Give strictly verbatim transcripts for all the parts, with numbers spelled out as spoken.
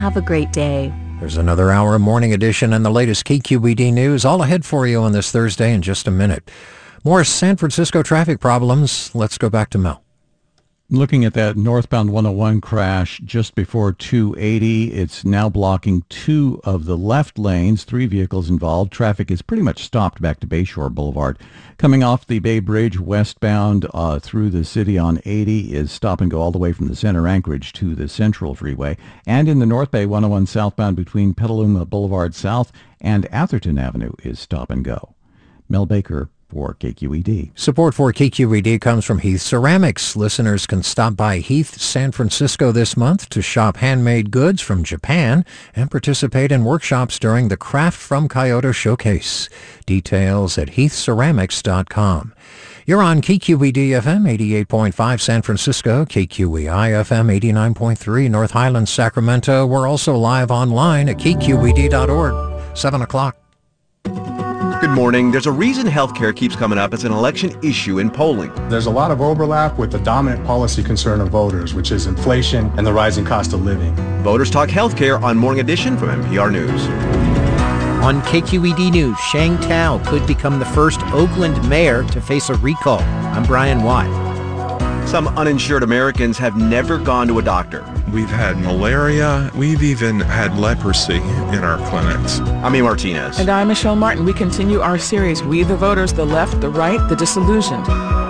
Have a great day. There's another hour of Morning Edition and the latest K Q E D news all ahead for you on this Thursday in just a minute. More San Francisco traffic problems. Let's go back to Mel. Looking at that northbound one oh one crash just before two eighty, it's now blocking two of the left lanes, three vehicles involved. Traffic is pretty much stopped back to Bayshore Boulevard. Coming off the Bay Bridge westbound uh, through the city on eighty is stop and go all the way from the center Anchorage to the Central Freeway. And in the North Bay one oh one southbound between Petaluma Boulevard South and Atherton Avenue is stop and go. Mel Baker for K Q E D. Support for K Q E D comes from Heath Ceramics. Listeners can stop by Heath San Francisco this month to shop handmade goods from Japan and participate in workshops during the Craft from Kyoto Showcase. Details at heath ceramics dot com. You're on K Q E D F M eighty-eight point five San Francisco, K Q E I F M eighty-nine point three North Highlands, Sacramento. We're also live online at k q e d dot org. seven o'clock. Good morning. There's a reason healthcare keeps coming up as an election issue in polling. There's a lot of overlap with the dominant policy concern of voters, which is inflation and the rising cost of living. Voters Talk Healthcare on Morning Edition from N P R News. On K Q E D News, Sheng Tao could become the first Oakland mayor to face a recall. I'm Brian Watt. Some uninsured Americans have never gone to a doctor. We've had malaria. We've even had leprosy in our clinics. I'm A. Martinez. And I'm Michelle Martin. We continue our series, We the Voters, the Left, the Right, the Disillusioned.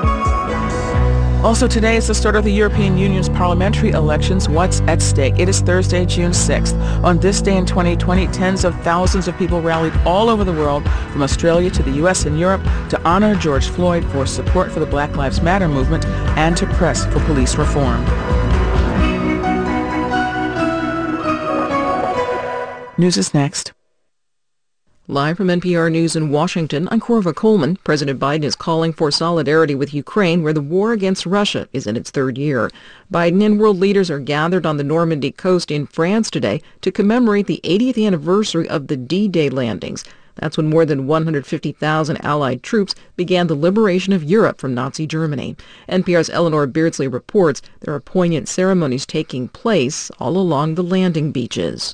Also today is the start of the European Union's parliamentary elections. What's at stake? It is Thursday, June sixth. On this day in twenty twenty, tens of thousands of people rallied all over the world, from Australia to the U S and Europe, to honor George Floyd, for support for the Black Lives Matter movement, and to press for police reform. News is next. Live from N P R News in Washington, I'm Corva Coleman. President Biden is calling for solidarity with Ukraine, where the war against Russia is in its third year. Biden and world leaders are gathered on the Normandy coast in France today to commemorate the eightieth anniversary of the D-Day landings. That's when more than one hundred fifty thousand Allied troops began the liberation of Europe from Nazi Germany. N P R's Eleanor Beardsley reports there are poignant ceremonies taking place all along the landing beaches.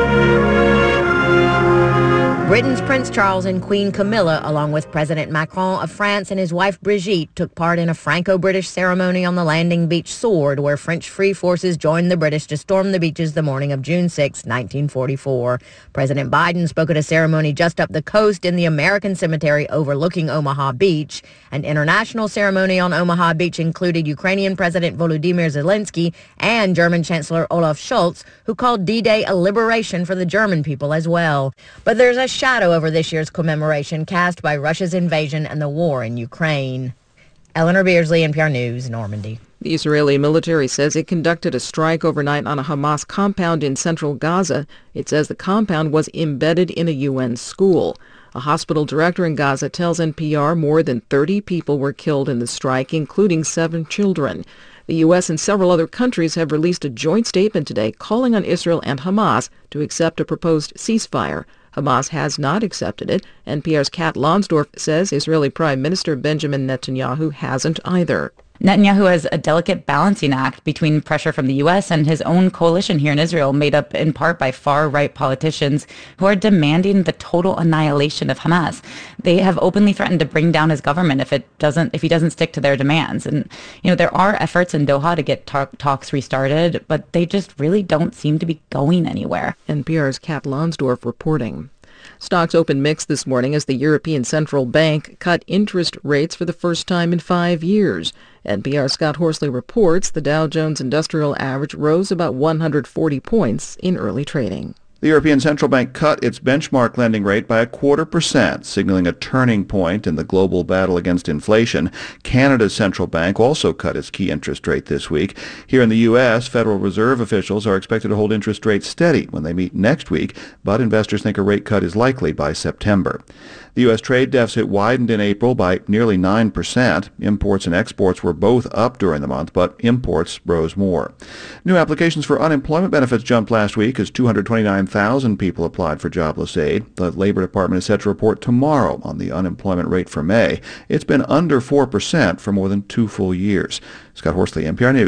Britain's Prince Charles and Queen Camilla, along with President Macron of France and his wife Brigitte, took part in a Franco-British ceremony on the landing beach Sword, where French free forces joined the British to storm the beaches the morning of June sixth, nineteen forty-four. President Biden spoke at a ceremony just up the coast in the American cemetery overlooking Omaha Beach. An international ceremony on Omaha Beach included Ukrainian President Volodymyr Zelensky and German Chancellor Olaf Scholz, who called D-Day a liberation for the German people as well. But there's a shadow over this year's commemoration cast by Russia's invasion and the war in Ukraine. Eleanor Beardsley, N P R News, Normandy. The Israeli military says it conducted a strike overnight on a Hamas compound in central Gaza. It says the compound was embedded in a U N school. A hospital director in Gaza tells N P R more than thirty people were killed in the strike, including seven children. The U S and several other countries have released a joint statement today calling on Israel and Hamas to accept a proposed ceasefire. Hamas has not accepted it. N P R's Kat Lonsdorf says Israeli Prime Minister Benjamin Netanyahu hasn't either. Netanyahu has a delicate balancing act between pressure from the U S and his own coalition here in Israel, made up in part by far-right politicians who are demanding the total annihilation of Hamas. They have openly threatened to bring down his government if it doesn't, if he doesn't stick to their demands. And, you know, there are efforts in Doha to get talk, talks restarted, but they just really don't seem to be going anywhere. N P R's Kat Lonsdorf reporting. Stocks opened mixed this morning as the European Central Bank cut interest rates for the first time in five years. N P R's Scott Horsley reports the Dow Jones Industrial Average rose about one hundred forty points in early trading. The European Central Bank cut its benchmark lending rate by a quarter percent, signaling a turning point in the global battle against inflation. Canada's central bank also cut its key interest rate this week. Here in the U S, Federal Reserve officials are expected to hold interest rates steady when they meet next week, but investors think a rate cut is likely by September. The U S trade deficit widened in April by nearly nine percent. Imports and exports were both up during the month, but imports rose more. New applications for unemployment benefits jumped last week as two hundred twenty-nine thousand people applied for jobless aid. The Labor Department is set to report tomorrow on the unemployment rate for May. It's been under four percent for more than two full years. Scott Horsley, N P R News.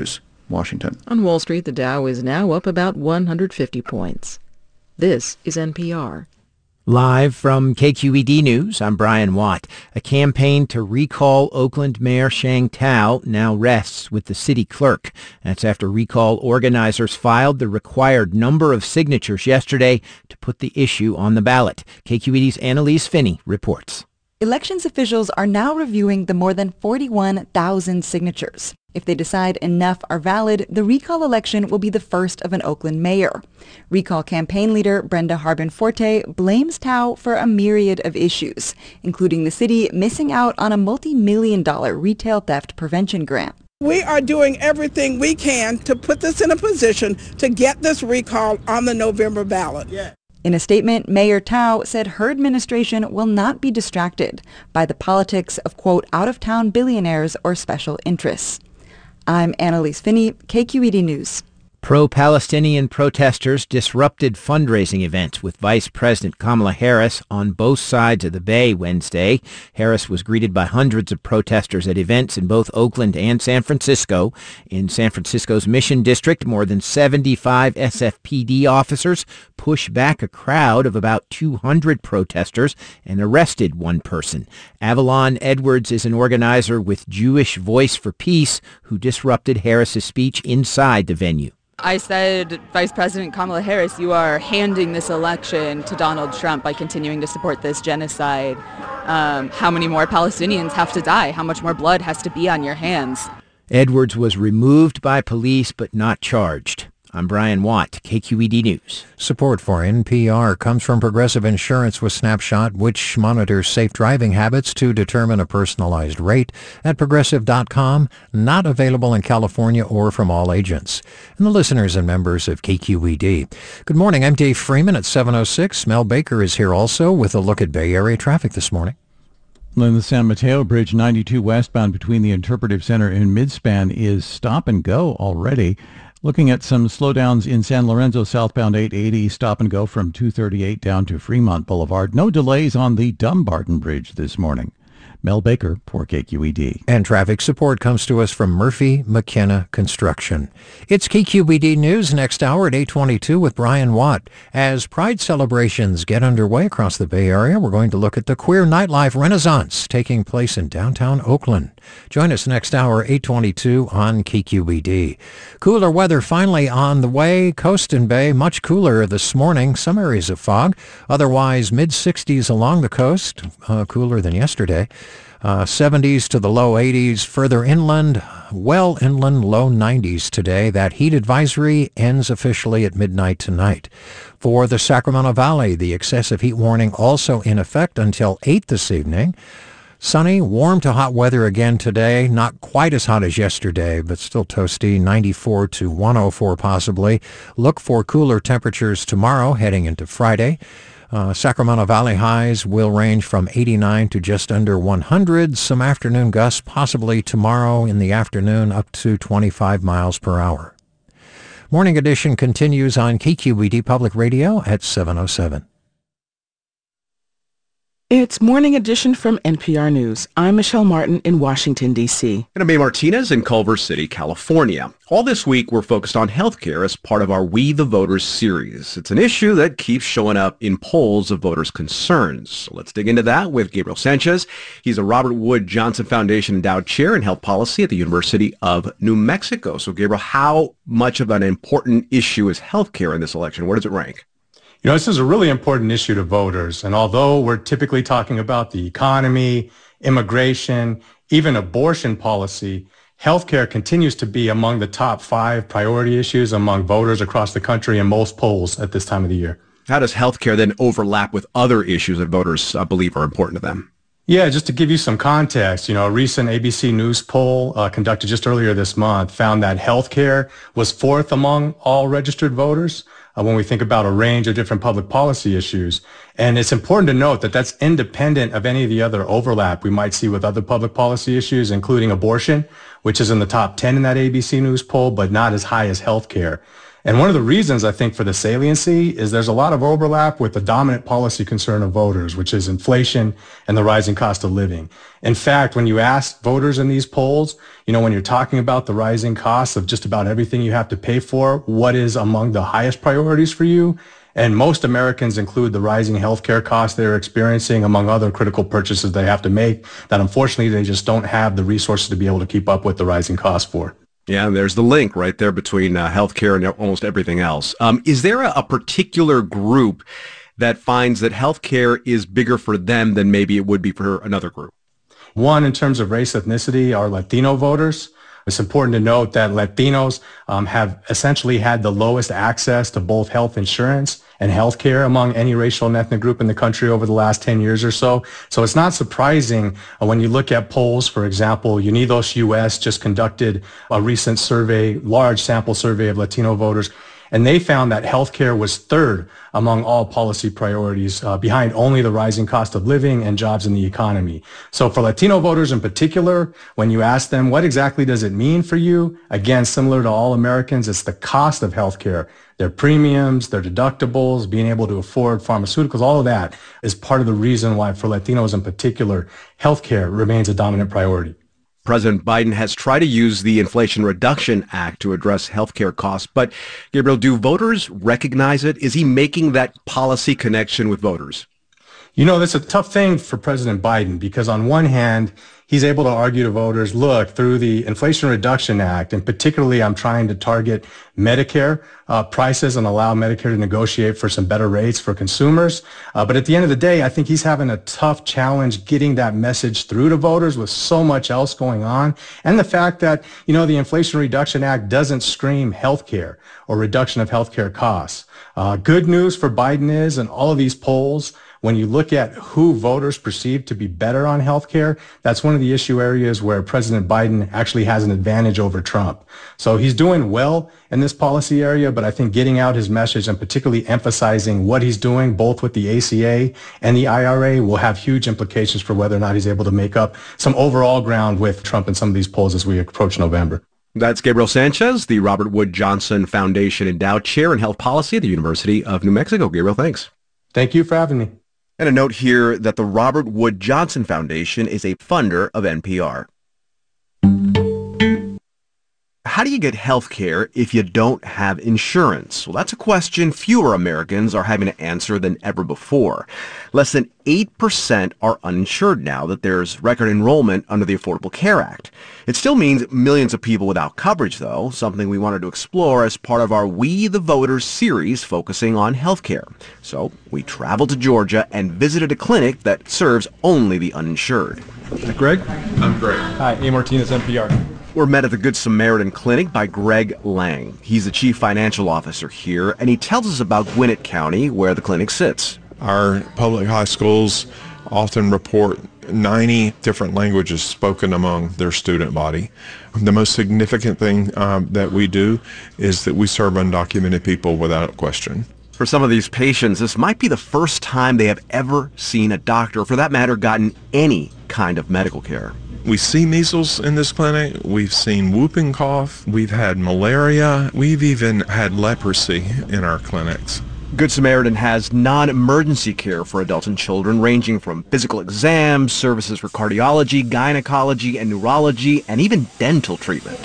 Washington. On Wall Street, the Dow is now up about one hundred fifty points. This is N P R. Live from K Q E D News, I'm Brian Watt. A campaign to recall Oakland Mayor Sheng Thao now rests with the city clerk. That's after recall organizers filed the required number of signatures yesterday to put the issue on the ballot. K Q E D's Annalise Finney reports. Elections officials are now reviewing the more than forty-one thousand signatures. If they decide enough are valid, the recall election will be the first of an Oakland mayor. Recall campaign leader Brenda Harbin-Forte blames Thao for a myriad of issues, including the city missing out on a multi-million dollar retail theft prevention grant. We are doing everything we can to put this in a position to get this recall on the November ballot. Yeah. In a statement, Mayor Thao said her administration will not be distracted by the politics of, quote, out-of-town billionaires or special interests. I'm Annalise Finney, K Q E D News. Pro-Palestinian protesters disrupted fundraising events with Vice President Kamala Harris on both sides of the Bay Wednesday. Harris was greeted by hundreds of protesters at events in both Oakland and San Francisco. In San Francisco's Mission District, more than seventy-five S F P D officers pushed back a crowd of about two hundred protesters and arrested one person. Avalon Edwards is an organizer with Jewish Voice for Peace who disrupted Harris's speech inside the venue. I said, Vice President Kamala Harris, you are handing this election to Donald Trump by continuing to support this genocide. Um, how many more Palestinians have to die? How much more blood has to be on your hands? Edwards was removed by police but not charged. I'm Brian Watt, K Q E D News. Support for N P R comes from Progressive Insurance with Snapshot, which monitors safe driving habits to determine a personalized rate at progressive dot com. Not available in California or from all agents. And the listeners and members of K Q E D. Good morning. I'm Dave Freeman at seven oh six. Mel Baker is here also with a look at Bay Area traffic this morning. In the San Mateo Bridge, ninety-two westbound between the Interpretive Center and Midspan is stop and go already. Looking at some slowdowns in San Lorenzo, southbound eight eighty, stop and go from two thirty-eight down to Fremont Boulevard. No delays on the Dumbarton Bridge this morning. Mel Baker for K Q E D. And traffic support comes to us from Murphy McKenna Construction. It's K Q E D News next hour at eight twenty-two with Brian Watt. As Pride celebrations get underway across the Bay Area, we're going to look at the queer nightlife renaissance taking place in downtown Oakland. Join us next hour, eight twenty-two on K Q E D. Cooler weather finally on the way. Coast and Bay, much cooler this morning. Some areas of fog. Otherwise, mid sixties along the coast, uh, cooler than yesterday. Uh, seventies to the low eighties further inland, well inland, low nineties today. That heat advisory ends officially at midnight tonight. For the Sacramento Valley, the excessive heat warning also in effect until eight this evening. Sunny, warm to hot weather again today. Not quite as hot as yesterday, but still toasty, ninety-four to one oh four possibly. Look for cooler temperatures tomorrow heading into Friday. Uh, Sacramento Valley highs will range from eighty-nine to just under one hundred. Some afternoon gusts possibly tomorrow in the afternoon up to twenty-five miles per hour. Morning edition continues on K Q E D Public Radio at seven oh seven. It's Morning Edition from N P R News. I'm Michelle Martin in Washington, D C And I'm May Martinez in Culver City, California. All this week, we're focused on healthcare as part of our We the Voters series. It's an issue that keeps showing up in polls of voters' concerns. So let's dig into that with Gabriel Sanchez. He's a Robert Wood Johnson Foundation Endowed Chair in Health Policy at the University of New Mexico. So, Gabriel, how much of an important issue is healthcare in this election? Where does it rank? You know, this is a really important issue to voters. And although we're typically talking about the economy, immigration, even abortion policy, healthcare continues to be among the top five priority issues among voters across the country in most polls at this time of the year. How does healthcare then overlap with other issues that voters uh, believe are important to them? Yeah, just to give you some context, you know, a recent A B C News poll uh, conducted just earlier this month found that healthcare was fourth among all registered voters uh, when we think about a range of different public policy issues. And it's important to note that that's independent of any of the other overlap we might see with other public policy issues, including abortion, which is in the top ten in that A B C News poll, but not as high as healthcare. And one of the reasons, I think, for the saliency is there's a lot of overlap with the dominant policy concern of voters, which is inflation and the rising cost of living. In fact, when you ask voters in these polls, you know, when you're talking about the rising costs of just about everything you have to pay for, what is among the highest priorities for you? And most Americans include the rising healthcare costs they're experiencing, among other critical purchases they have to make that unfortunately they just don't have the resources to be able to keep up with the rising costs for. Yeah, and there's the link right there between uh, healthcare and almost everything else. Um, is there a, a particular group that finds that healthcare is bigger for them than maybe it would be for another group? One, in terms of race ethnicity, are Latino voters. It's important to note that Latinos um, have essentially had the lowest access to both health insurance and health care among any racial and ethnic group in the country over the last ten years or so. So it's not surprising uh, when you look at polls. For example, Unidos U S just conducted a recent survey, large sample survey of Latino voters, and they found that healthcare was third among all policy priorities, uh, behind only the rising cost of living and jobs in the economy. So for Latino voters in particular, when you ask them, what exactly does it mean for you? Again, similar to all Americans, it's the cost of healthcare. Their premiums, their deductibles, being able to afford pharmaceuticals, all of that is part of the reason why for Latinos in particular, healthcare remains a dominant priority. President Biden has tried to use the Inflation Reduction Act to address healthcare costs. But, Gabriel, do voters recognize it? Is he making that policy connection with voters? You know, that's a tough thing for President Biden because on one hand, he's able to argue to voters, look, through the Inflation Reduction Act, and particularly I'm trying to target Medicare uh, prices and allow Medicare to negotiate for some better rates for consumers. Uh, but at the end of the day, I think he's having a tough challenge getting that message through to voters with so much else going on. And the fact that, you know, the Inflation Reduction Act doesn't scream healthcare or reduction of healthcare costs. Uh, good news for Biden is, in all of these polls, when you look at who voters perceive to be better on health care, that's one of the issue areas where President Biden actually has an advantage over Trump. So he's doing well in this policy area, but I think getting out his message and particularly emphasizing what he's doing both with the A C A and the I R A will have huge implications for whether or not he's able to make up some overall ground with Trump in some of these polls as we approach November. That's Gabriel Sanchez, the Robert Wood Johnson Foundation Endowed Chair in Health Policy at the University of New Mexico. Gabriel, thanks. Thank you for having me. And a note here that the Robert Wood Johnson Foundation is a funder of N P R. How do you get health care if you don't have insurance? Well, that's a question fewer Americans are having to answer than ever before. Less than eight percent are uninsured now that there's record enrollment under the Affordable Care Act. It still means millions of people without coverage, though, something we wanted to explore as part of our We the Voters series focusing on health care. So we traveled to Georgia and visited a clinic that serves only the uninsured. Greg? I'm Greg. Hi, A. Martinez, N P R. We're met at the Good Samaritan Clinic by Greg Lang. He's the chief financial officer here, and he tells us about Gwinnett County, where the clinic sits. Our public high schools often report ninety different languages spoken among their student body. The most significant thing um, that we do is that we serve undocumented people without question. For some of these patients, this might be the first time they have ever seen a doctor, or for that matter, gotten any kind of medical care. We see measles in this clinic. We've seen whooping cough. We've had malaria. We've even had leprosy in our clinics. Good Samaritan has non-emergency care for adults and children, ranging from physical exams, services for cardiology, gynecology, and neurology, and even dental treatment.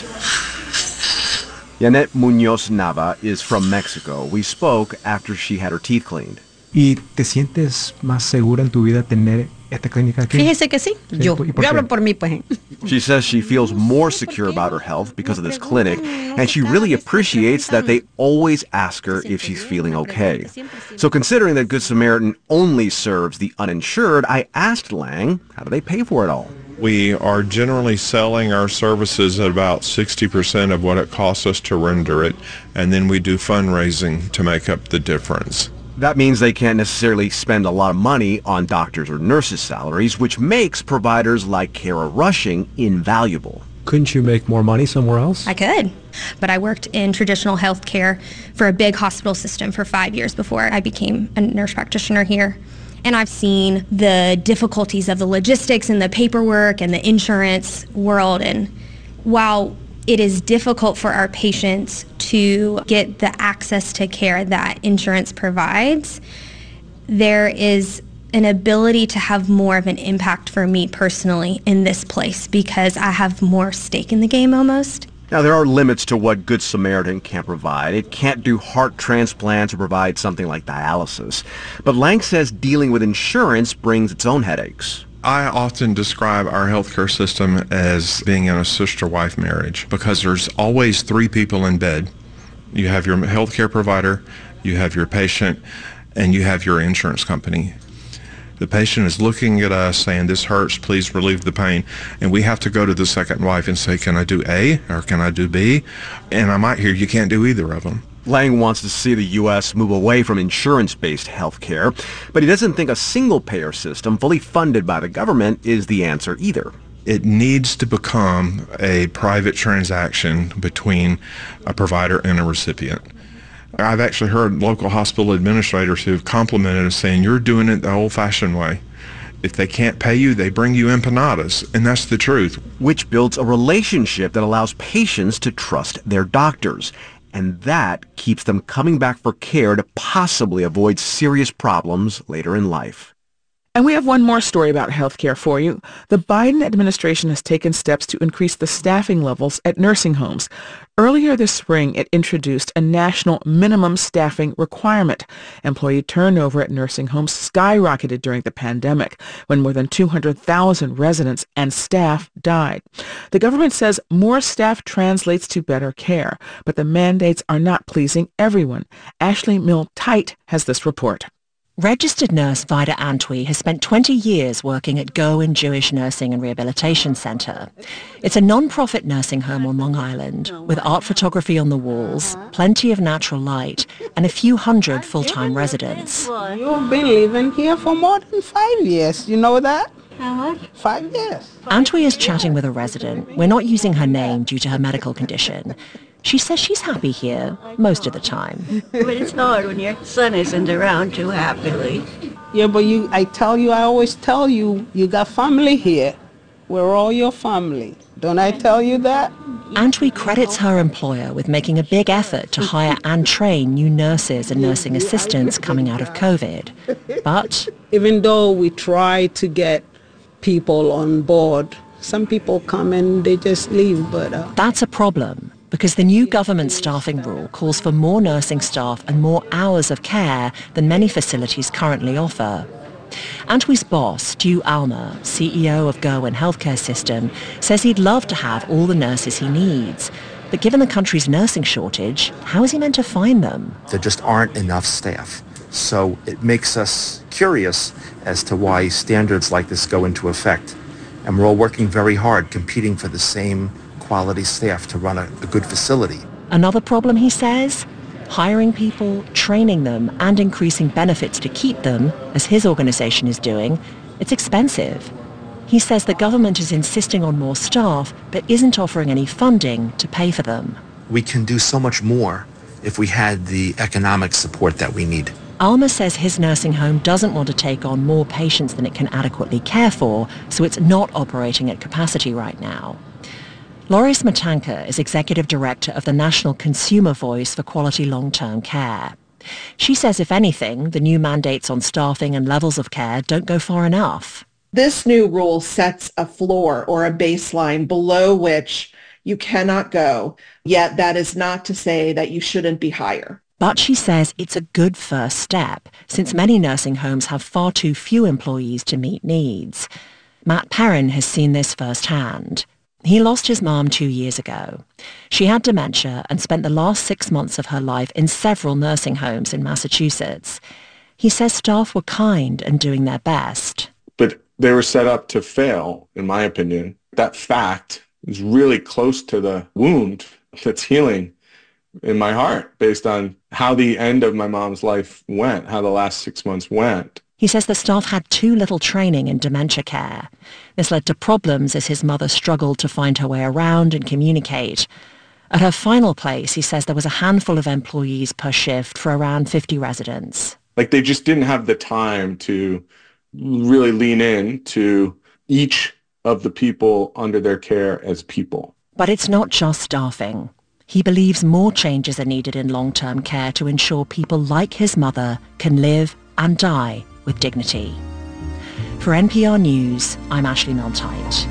Yanet Munoz Nava is from Mexico. We spoke after she had her teeth cleaned. ¿Y te sientes más segura en tu vida tener esta clínica aquí? Fíjese que sí, yo, yo hablo por mí, pues. She says she feels more secure about her health because of this clinic, and she really appreciates that they always ask her if she's feeling okay. So considering that Good Samaritan only serves the uninsured, I asked Lang, how do they pay for it all? We are generally selling our services at about sixty percent of what it costs us to render it, and then we do fundraising to make up the difference. That means they can't necessarily spend a lot of money on doctors' or nurses' salaries, which makes providers like Kara Rushing invaluable. Couldn't you make more money somewhere else? I could, but I worked in traditional health care for a big hospital system for five years before I became a nurse practitioner here. And I've seen the difficulties of the logistics and the paperwork and the insurance world. And while it is difficult for our patients to get the access to care that insurance provides, there is an ability to have more of an impact for me personally in this place because I have more stake in the game almost. Now, there are limits to what Good Samaritan can provide. It can't do heart transplants or provide something like dialysis. But Lang says dealing with insurance brings its own headaches. I often describe our healthcare system as being in a sister-wife marriage because there's always three people in bed. You have your healthcare provider, you have your patient, and you have your insurance company. The patient is looking at us saying, this hurts, please relieve the pain. And we have to go to the second wife and say, can I do A or can I do B? And I might hear you can't do either of them. Lang wants to see the U S move away from insurance-based health care, but he doesn't think a single-payer system fully funded by the government is the answer either. It needs to become a private transaction between a provider and a recipient. I've actually heard local hospital administrators who've complimented us saying, you're doing it the old-fashioned way. If they can't pay you, they bring you empanadas, and that's the truth. Which builds a relationship that allows patients to trust their doctors, and that keeps them coming back for care to possibly avoid serious problems later in life. And we have one more story about healthcare for you. The Biden administration has taken steps to increase the staffing levels at nursing homes. Earlier this spring, it introduced a national minimum staffing requirement. Employee turnover at nursing homes skyrocketed during the pandemic, when more than two hundred thousand residents and staff died. The government says more staff translates to better care, but the mandates are not pleasing everyone. Ashley Milne-Tite has this report. Registered nurse Vida Antwi has spent twenty years working at Gowen Jewish Nursing and Rehabilitation Center. It's a non-profit nursing home on Long Island with art photography on the walls, plenty of natural light, and a few hundred full-time residents. You've been living here for more than five years. You know that? How much? Five years. Antwi is chatting with a resident. We're not using her name due to her medical condition. She says she's happy here most of the time. But it's hard when your son isn't around too happily. Yeah, but you, I tell you, I always tell you, you got family here. We're all your family. Don't I tell you that? Antwi credits her employer with making a big effort to hire and train new nurses and nursing assistants coming out of COVID. But even though we try to get people on board, some people come and they just leave. But uh, that's a problem, because the new government staffing rule calls for more nursing staff and more hours of care than many facilities currently offer. Antwi's boss, Stu Almer, C E O of Gowen Healthcare System, says he'd love to have all the nurses he needs. But given the country's nursing shortage, how is he meant to find them? There just aren't enough staff. So it makes us curious as to why standards like this go into effect. And we're all working very hard, competing for the same quality staff to run a, a good facility. Another problem, he says, hiring people, training them, and increasing benefits to keep them, as his organization is doing, it's expensive. He says the government is insisting on more staff, but isn't offering any funding to pay for them. We can do so much more if we had the economic support that we need. Alma says his nursing home doesn't want to take on more patients than it can adequately care for, so it's not operating at capacity right now. Laurie Smetanka is Executive Director of the National Consumer Voice for Quality Long-Term Care. She says, if anything, the new mandates on staffing and levels of care don't go far enough. This new rule sets a floor or a baseline below which you cannot go, yet that is not to say that you shouldn't be higher. But she says it's a good first step, since many nursing homes have far too few employees to meet needs. Matt Perrin has seen this firsthand. He lost his mom two years ago. She had dementia and spent the last six months of her life in several nursing homes in Massachusetts. He says staff were kind and doing their best. But they were set up to fail, in my opinion. That fact is really close to the wound that's healing in my heart based on how the end of my mom's life went, how the last six months went. He says the staff had too little training in dementia care. This led to problems as his mother struggled to find her way around and communicate. At her final place, he says there was a handful of employees per shift for around fifty residents. Like they just didn't have the time to really lean in to each of the people under their care as people. But it's not just staffing. He believes more changes are needed in long-term care to ensure people like his mother can live and die with dignity. For N P R News, I'm Ashley Milne-Tyte.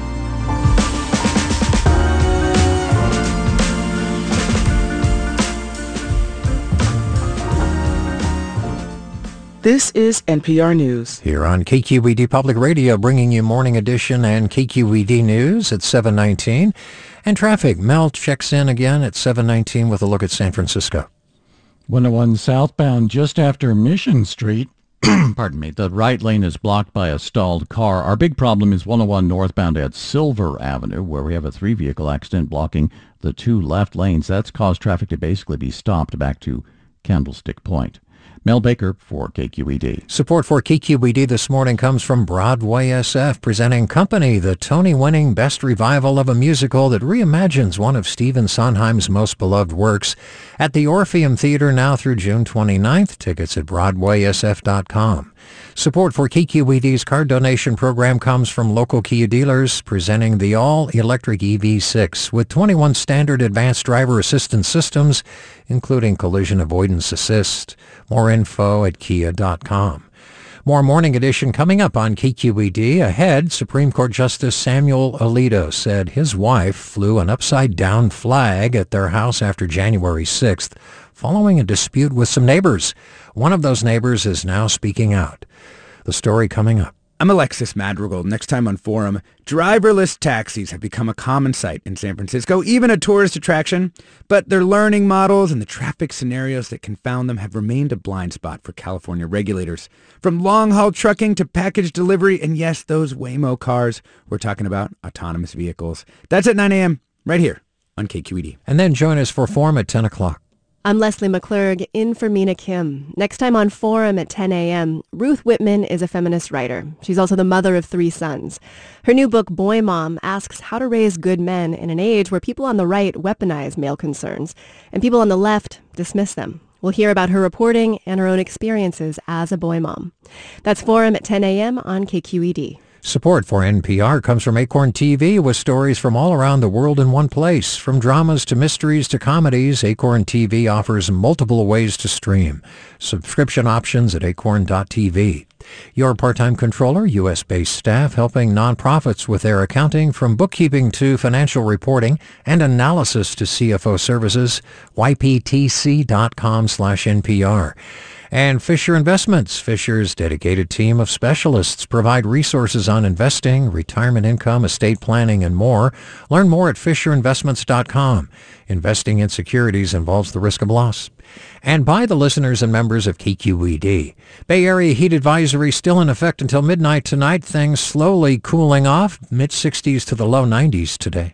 This is N P R News. Here on K Q E D Public Radio, bringing you Morning Edition and K Q E D News at seven nineteen. And traffic, Mel checks in again at seven nineteen with a look at San Francisco. one oh one southbound just after Mission Street. Pardon me. The right lane is blocked by a stalled car. Our big problem is one oh one northbound at Silver Avenue, where we have a three-vehicle accident blocking the two left lanes. That's caused traffic to basically be stopped back to Candlestick Point. Mel Baker for K Q E D. Support for K Q E D this morning comes from Broadway S F, presenting Company, the Tony-winning best revival of a musical that reimagines one of Stephen Sondheim's most beloved works at the Orpheum Theater now through June twenty-ninth. Tickets at broadway s f dot com. Support for K Q E D's card donation program comes from local Kia dealers, presenting the all-electric E V six with twenty-one standard advanced driver assistance systems, including collision avoidance assist. More info at kia dot com. More Morning Edition coming up on K Q E D. Ahead, Supreme Court Justice Samuel Alito said his wife flew an upside-down flag at their house after January sixth, following a dispute with some neighbors. One of those neighbors is now speaking out. The story coming up. I'm Alexis Madrigal. Next time on Forum, driverless taxis have become a common sight in San Francisco, even a tourist attraction. But their learning models and the traffic scenarios that confound them have remained a blind spot for California regulators. From long-haul trucking to package delivery, and yes, those Waymo cars, we're talking about autonomous vehicles. That's at nine a.m. right here on K Q E D. And then join us for Forum at ten o'clock. I'm Leslie McClurg, in for Mina Kim. Next time on Forum at ten a.m., Ruth Whitman is a feminist writer. She's also the mother of three sons. Her new book, Boy Mom, asks how to raise good men in an age where people on the right weaponize male concerns, and people on the left dismiss them. We'll hear about her reporting and her own experiences as a boy mom. That's Forum at ten a.m. on K Q E D. Support for N P R comes from Acorn T V with stories from all around the world in one place. From dramas to mysteries to comedies, Acorn T V offers multiple ways to stream. Subscription options at acorn dot t v. Your part-time controller, U S-based staff helping nonprofits with their accounting, from bookkeeping to financial reporting and analysis to C F O services, y p t c dot com slash N P R. And Fisher Investments. Fisher's dedicated team of specialists provide resources on investing, retirement income, estate planning, and more. Learn more at fisher investments dot com. Investing in securities involves the risk of loss. And by the listeners and members of K Q E D. Bay Area heat advisory still in effect until midnight tonight. Things slowly cooling off. mid sixties to the low nineties today.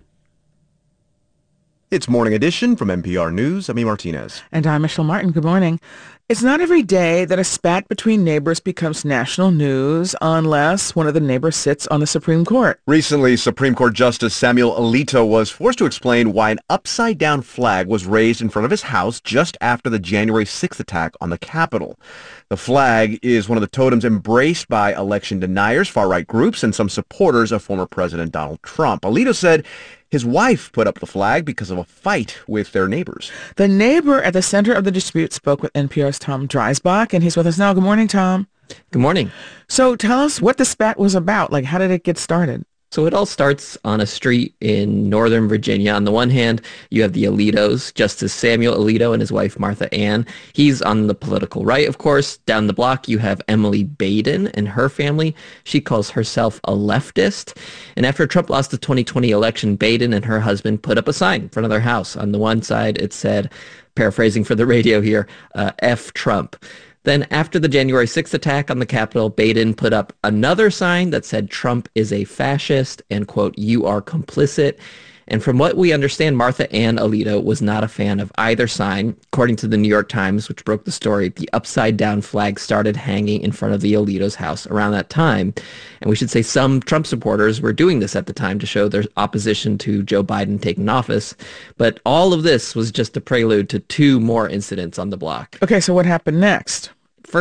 It's Morning Edition from N P R News. I'm E. Martinez. And I'm Michelle Martin. Good morning. It's not every day that a spat between neighbors becomes national news unless one of the neighbors sits on the Supreme Court. Recently, Supreme Court Justice Samuel Alito was forced to explain why an upside-down flag was raised in front of his house just after the January sixth attack on the Capitol. The flag is one of the totems embraced by election deniers, far-right groups, and some supporters of former President Donald Trump. Alito said his wife put up the flag because of a fight with their neighbors. The neighbor at the center of the dispute spoke with N P R's Tom Dreisbach, and he's with us now. Good morning, Tom. Good morning. So tell us what the spat was about. Like, how did it get started? So it all starts on a street in Northern Virginia. On the one hand, you have the Alitos, Justice Samuel Alito and his wife Martha Ann. He's on the political right, of course. Down the block, you have Emily Baden and her family. She calls herself a leftist. And after Trump lost the twenty twenty election, Baden and her husband put up a sign in front of their house. On the one side, it said, paraphrasing for the radio here, uh, F Trump. Then after the January sixth attack on the Capitol, Baden put up another sign that said Trump is a fascist and, quote, you are complicit. And from what we understand, Martha Ann Alito was not a fan of either sign. According to the New York Times, which broke the story, the upside-down flag started hanging in front of the Alito's house around that time. And we should say some Trump supporters were doing this at the time to show their opposition to Joe Biden taking office. But all of this was just a prelude to two more incidents on the block. Okay, so what happened next? First,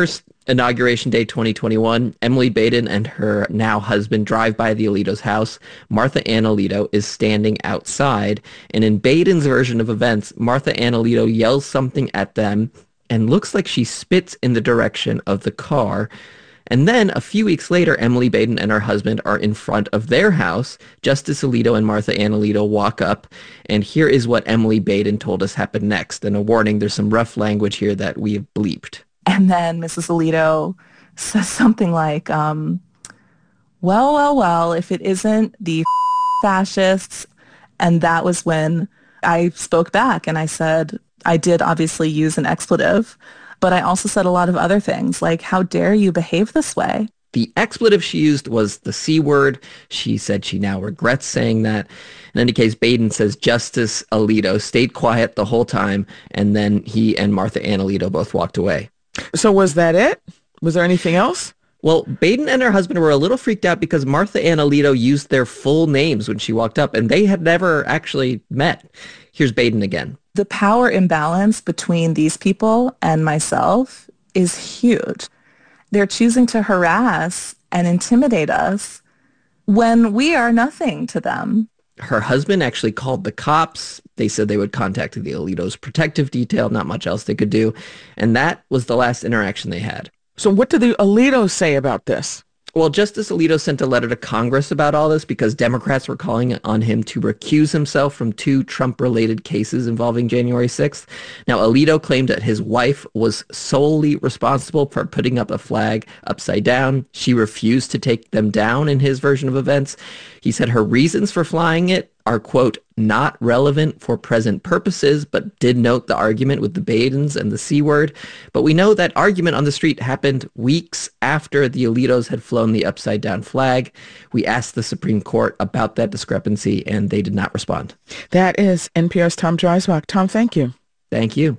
Inauguration Day twenty twenty-one, Emily Baden and her now husband drive by the Alito's house. Martha Ann Alito is standing outside, and in Baden's version of events, Martha Ann Alito yells something at them and looks like she spits in the direction of the car. And then a few weeks later, Emily Baden and her husband are in front of their house. Justice Alito and Martha Ann Alito walk up, and here is what Emily Baden told us happened next. And a warning, there's some rough language here that we have bleeped. And then Missus Alito says something like, um, well, well, well, if it isn't the fascists. And that was when I spoke back and I said, I did obviously use an expletive, but I also said a lot of other things like, how dare you behave this way? The expletive she used was the C word. She said she now regrets saying that. In any case, Baden says Justice Alito stayed quiet the whole time, and then he and Martha Ann Alito both walked away. So was that it? Was there anything else? Well, Baden and her husband were a little freaked out because Martha Ann Alito used their full names when she walked up, and they had never actually met. Here's Baden again. The power imbalance between these people and myself is huge. They're choosing to harass and intimidate us when we are nothing to them. Her husband actually called the cops. They said they would contact the Alito's protective detail, not much else they could do. And that was the last interaction they had. So what did the Alitos say about this? Well, Justice Alito sent a letter to Congress about all this because Democrats were calling on him to recuse himself from two Trump-related cases involving January sixth. Now, Alito claimed that his wife was solely responsible for putting up a flag upside down. She refused to take them down in his version of events. He said her reasons for flying it are, quote, not relevant for present purposes, but did note the argument with the Badens and the C word. But we know that argument on the street happened weeks after the Alitos had flown the upside down flag. We asked the Supreme Court about that discrepancy, and they did not respond. That is N P R's Tom Dreisbach. Tom, thank you. Thank you.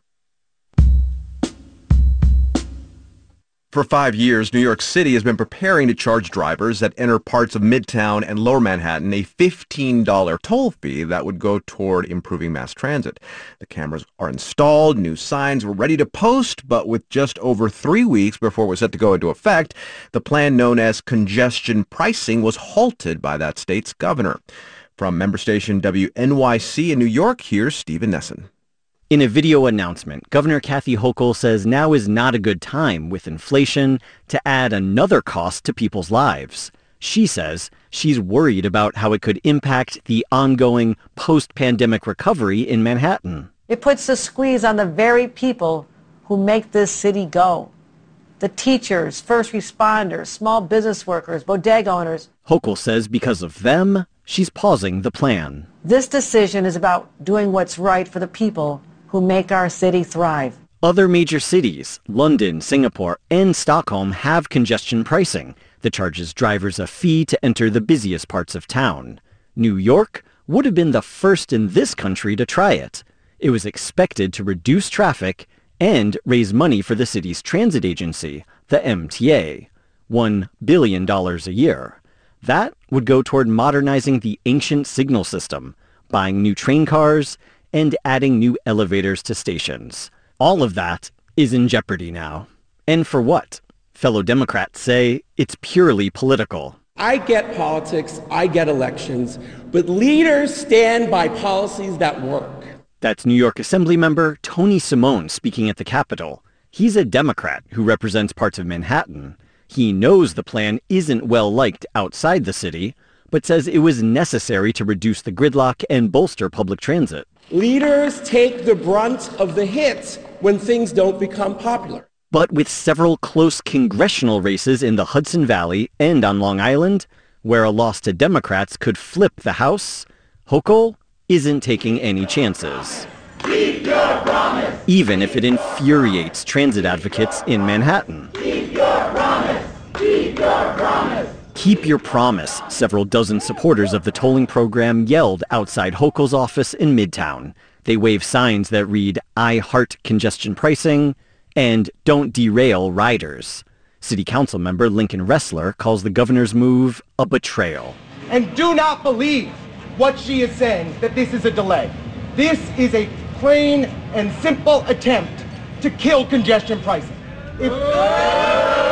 For five years, New York City has been preparing to charge drivers that enter parts of Midtown and Lower Manhattan a fifteen dollars toll fee that would go toward improving mass transit. The cameras are installed, new signs were ready to post, but with just over three weeks before it was set to go into effect, the plan known as congestion pricing was halted by that state's governor. From member station W N Y C in New York, here's Stephen Nesson. In a video announcement, Governor Kathy Hochul says now is not a good time with inflation to add another cost to people's lives. She says she's worried about how it could impact the ongoing post-pandemic recovery in Manhattan. It puts a squeeze on the very people who make this city go. The teachers, first responders, small business workers, bodega owners. Hochul says because of them, she's pausing the plan. This decision is about doing what's right for the people who make our city thrive. Other major cities, London, Singapore, and Stockholm, have congestion pricing that charges drivers a fee to enter the busiest parts of town. New York would have been the first in this country to try it. It was expected to reduce traffic and raise money for the city's transit agency, the M T A, one billion dollars a year. That would go toward modernizing the ancient signal system, buying new train cars, and adding new elevators to stations. All of that is in jeopardy now. And for what? Fellow Democrats say it's purely political. I get politics, I get elections, but leaders stand by policies that work. That's New York Assemblymember Tony Simone speaking at the Capitol. He's a Democrat who represents parts of Manhattan. He knows the plan isn't well liked outside the city, but says it was necessary to reduce the gridlock and bolster public transit. Leaders take the brunt of the hits when things don't become popular. But with several close congressional races in the Hudson Valley and on Long Island, where a loss to Democrats could flip the House, Hochul isn't taking any chances. Keep your promise. Even if it infuriates transit advocates in Manhattan. Keep your promise. Keep your promise. Keep your promise, several dozen supporters of the tolling program yelled outside Hochul's office in Midtown. They waved signs that read, I heart congestion pricing, and don't derail riders. City Council member Lincoln Ressler calls the governor's move a betrayal. And do not believe what she is saying, that this is a delay. This is a plain and simple attempt to kill congestion pricing. If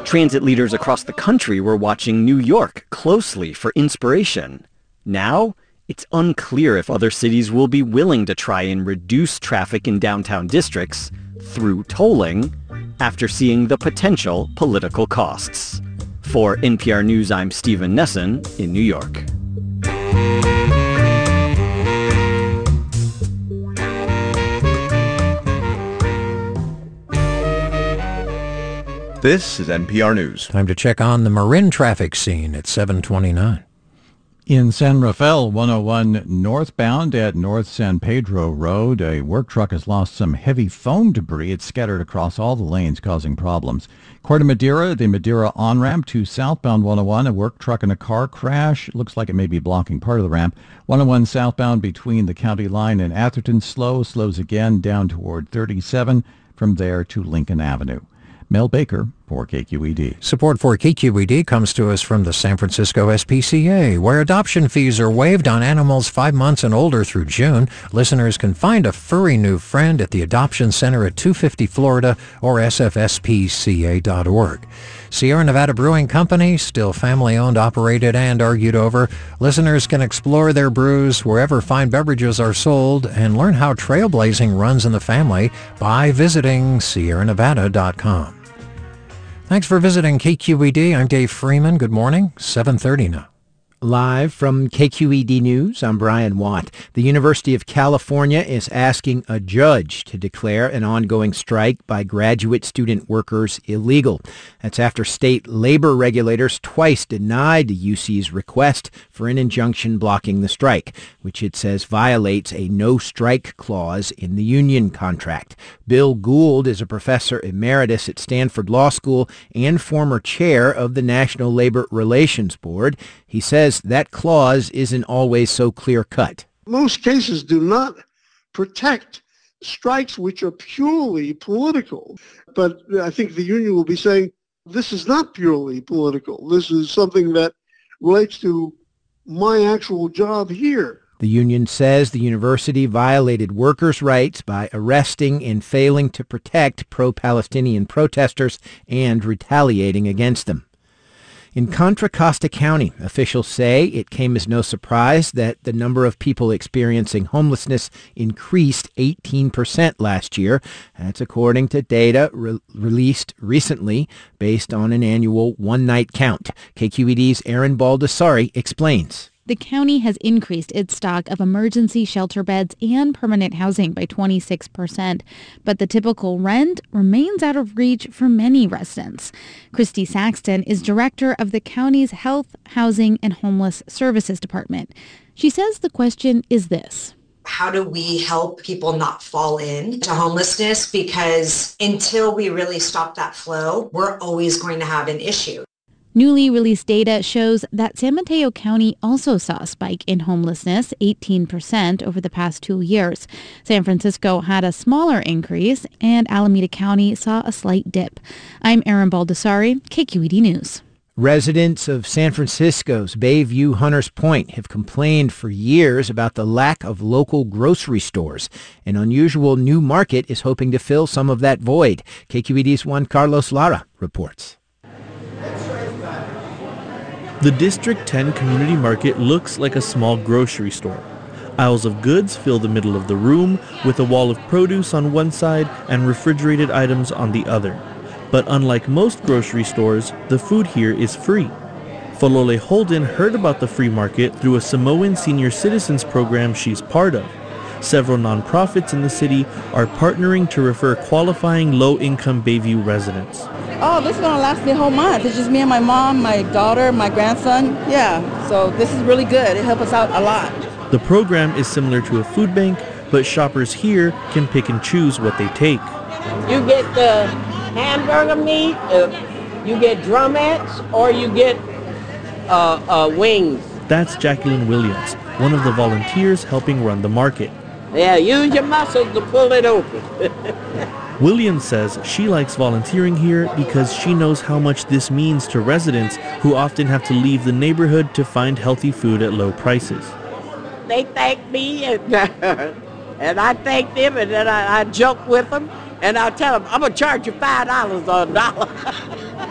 Transit leaders across the country were watching New York closely for inspiration. Now, it's unclear if other cities will be willing to try and reduce traffic in downtown districts through tolling after seeing the potential political costs. For N P R News, I'm Stephen Nesson in New York. This is N P R News. Time to check on the Marin traffic scene at seven twenty-nine. In San Rafael, one oh one northbound at North San Pedro Road, a work truck has lost some heavy foam debris. It's scattered across all the lanes, causing problems. Corte Madera, the Madera on-ramp to southbound one oh one, a work truck and a car crash. Looks like it may be blocking part of the ramp. one oh one southbound between the county line and Atherton slow, slows again down toward thirty-seven, from there to Lincoln Avenue. Mel Baker for K Q E D. Support for K Q E D comes to us from the San Francisco S P C A, where adoption fees are waived on animals five months and older through June. Listeners can find a furry new friend at the Adoption Center at two fifty Florida or s f s p c a dot org. Sierra Nevada Brewing Company, still family-owned, operated, and argued over. Listeners can explore their brews wherever fine beverages are sold and learn how trailblazing runs in the family by visiting sierra nevada dot com. Thanks for visiting K Q E D. I'm Dave Freeman. Good morning. seven thirty now. Live from K Q E D News, I'm Brian Watt. The University of California is asking a judge to declare an ongoing strike by graduate student workers illegal. That's after state labor regulators twice denied the U C's request for an injunction blocking the strike, which it says violates a no-strike clause in the union contract. Bill Gould is a professor emeritus at Stanford Law School and former chair of the National Labor Relations Board. He says that clause isn't always so clear-cut. Most cases do not protect strikes which are purely political. But I think the union will be saying, this is not purely political. This is something that relates to my actual job here. The union says the university violated workers' rights by arresting and failing to protect pro-Palestinian protesters and retaliating against them. In Contra Costa County, officials say it came as no surprise that the number of people experiencing homelessness increased eighteen percent last year. That's according to data re- released recently based on an annual one-night count. K Q E D's Erin Baldessari explains. The county has increased its stock of emergency shelter beds and permanent housing by twenty-six percent, but the typical rent remains out of reach for many residents. Christy Saxton is director of the county's Health, Housing, and Homeless Services Department. She says the question is this. How do we help people not fall into homelessness? Because until we really stop that flow, we're always going to have an issue. Newly released data shows that San Mateo County also saw a spike in homelessness, eighteen percent over the past two years. San Francisco had a smaller increase, and Alameda County saw a slight dip. I'm Erin Baldessari, K Q E D News. Residents of San Francisco's Bayview Hunters Point have complained for years about the lack of local grocery stores. An unusual new market is hoping to fill some of that void. K Q E D's Juan Carlos Lara reports. The District ten Community Market looks like a small grocery store. Aisles of goods fill the middle of the room, with a wall of produce on one side and refrigerated items on the other. But unlike most grocery stores, the food here is free. Folole Holden heard about the free market through a Samoan senior citizens program she's part of. Several nonprofits in the city are partnering to refer qualifying low-income Bayview residents. Oh, this is going to last the whole month. It's just me and my mom, my daughter, my grandson. Yeah, so this is really good. It helps us out a lot. The program is similar to a food bank, but shoppers here can pick and choose what they take. You get the hamburger meat, uh, you get drumettes, or you get uh, uh, wings. That's Jacqueline Williams, one of the volunteers helping run the market. Yeah, use your muscles to pull it open. Williams says she likes volunteering here because she knows how much this means to residents who often have to leave the neighborhood to find healthy food at low prices. They thank me, and, and I thank them, and then I, I joke with them, and I tell them, I'm going to charge you five dollars or a dollar.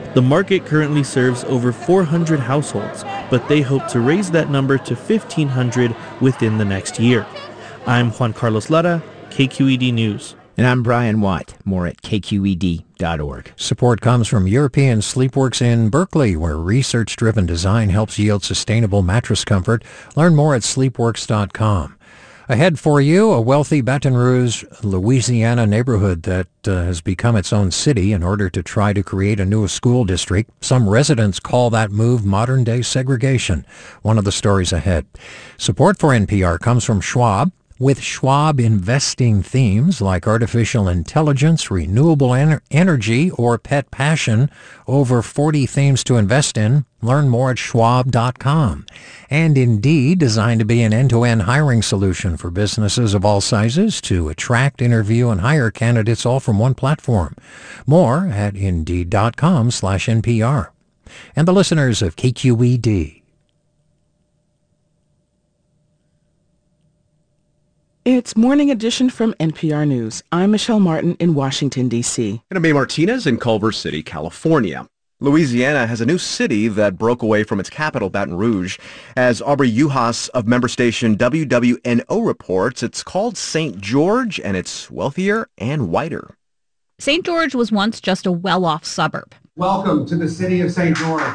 The market currently serves over four hundred households, but they hope to raise that number to fifteen hundred within the next year. I'm Juan Carlos Lara, K Q E D News. And I'm Brian Watt. More at K Q E D dot org. Support comes from European Sleepworks in Berkeley, where research-driven design helps yield sustainable mattress comfort. Learn more at sleepworks dot com. Ahead for you, a wealthy Baton Rouge, Louisiana neighborhood that uh, has become its own city in order to try to create a new school district. Some residents call that move modern-day segregation. One of the stories ahead. Support for N P R comes from Schwab. With Schwab investing themes like artificial intelligence, renewable en- energy, or pet passion, over forty themes to invest in. Learn more at schwab dot com. And Indeed, designed to be an end-to-end hiring solution for businesses of all sizes to attract, interview, and hire candidates all from one platform. More at indeed dot com slash N P R. And the listeners of K Q E D. It's Morning Edition from N P R News. I'm Michelle Martin in Washington, D C. And I'm May Martinez in Culver City, California. Louisiana has a new city that broke away from its capital, Baton Rouge. As Aubrey Uhas of member station W W N O reports, it's called Saint George, and it's wealthier and whiter. Saint George was once just a well-off suburb. Welcome to the city of Saint George.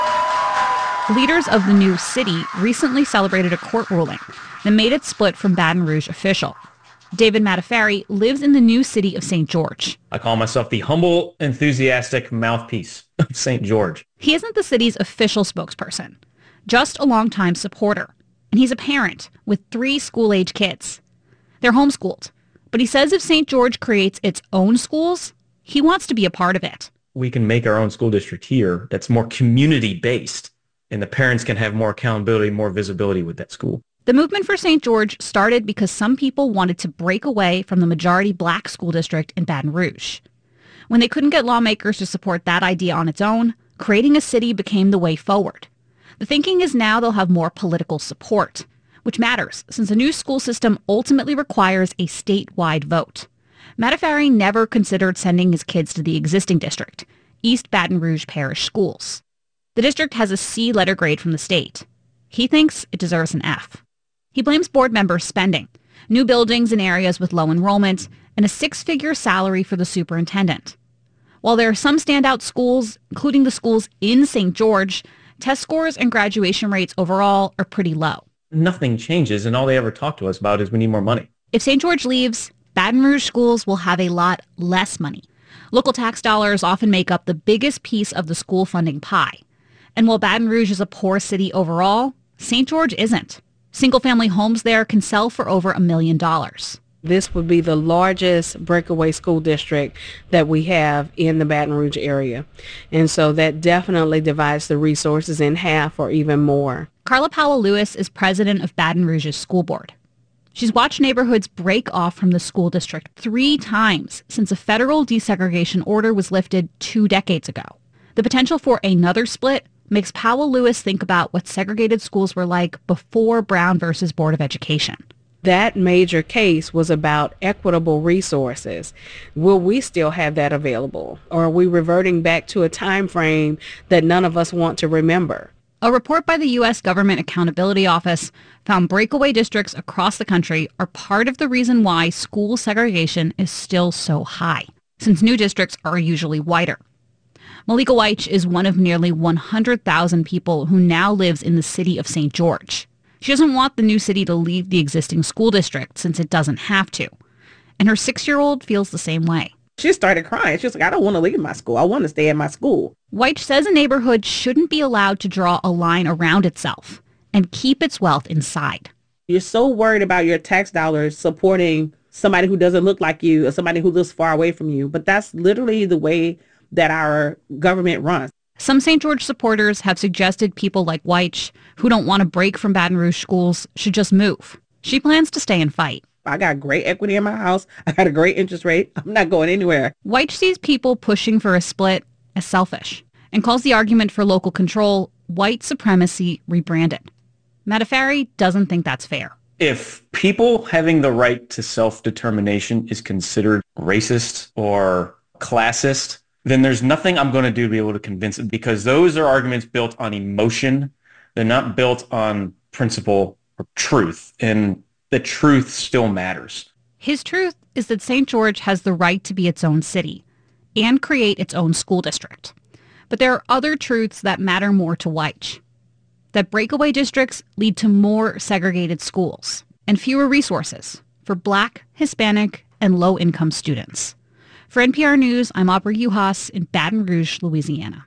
Leaders of the new city recently celebrated a court ruling that made it split from Baton Rouge official. David Matafari lives in the new city of Saint George. I call myself the humble, enthusiastic mouthpiece of Saint George. He isn't the city's official spokesperson, just a longtime supporter. And he's a parent with three school-age kids. They're homeschooled. But he says if Saint George creates its own schools, he wants to be a part of it. We can make our own school district here that's more community-based, and the parents can have more accountability, more visibility with that school. The movement for Saint George started because some people wanted to break away from the majority black school district in Baton Rouge. When they couldn't get lawmakers to support that idea on its own, creating a city became the way forward. The thinking is now they'll have more political support, which matters since a new school system ultimately requires a statewide vote. Matafari never considered sending his kids to the existing district, East Baton Rouge Parish Schools. The district has a C letter grade from the state. He thinks it deserves an F. He blames board members' spending, new buildings in areas with low enrollment, and a six-figure salary for the superintendent. While there are some standout schools, including the schools in Saint George, test scores and graduation rates overall are pretty low. Nothing changes, and all they ever talk to us about is we need more money. If Saint George leaves, Baton Rouge schools will have a lot less money. Local tax dollars often make up the biggest piece of the school funding pie. And while Baton Rouge is a poor city overall, Saint George isn't. Single-family homes there can sell for over a million dollars. This would be the largest breakaway school district that we have in the Baton Rouge area. And so that definitely divides the resources in half or even more. Carla Powell-Lewis is president of Baton Rouge's school board. She's watched neighborhoods break off from the school district three times since a federal desegregation order was lifted two decades ago. The potential for another split makes Powell-Lewis think about what segregated schools were like before Brown versus Board of Education. That major case was about equitable resources. Will we still have that available? Or are we reverting back to a time frame that none of us want to remember? A report by the U S Government Accountability Office found breakaway districts across the country are part of the reason why school segregation is still so high, since new districts are usually whiter. Malika Weich is one of nearly one hundred thousand people who now lives in the city of Saint George. She doesn't want the new city to leave the existing school district since it doesn't have to. And her six-year-old feels the same way. She started crying. She was like, I don't want to leave my school. I want to stay at my school. Weich says a neighborhood shouldn't be allowed to draw a line around itself and keep its wealth inside. You're so worried about your tax dollars supporting somebody who doesn't look like you or somebody who lives far away from you. But that's literally the way that our government runs. Some Saint George supporters have suggested people like Weich, who don't want to break from Baton Rouge schools, should just move. She plans to stay and fight. I got great equity in my house. I got a great interest rate. I'm not going anywhere. Weich sees people pushing for a split as selfish and calls the argument for local control white supremacy rebranded. Matafari doesn't think that's fair. If people having the right to self-determination is considered racist or classist, then there's nothing I'm going to do to be able to convince it, because those are arguments built on emotion. They're not built on principle or truth, and the truth still matters. His truth is that Saint George has the right to be its own city and create its own school district. But there are other truths that matter more to Wyche. That breakaway districts lead to more segregated schools and fewer resources for Black, Hispanic, and low-income students. For N P R News, I'm Aubrey Juhas in Baton Rouge, Louisiana.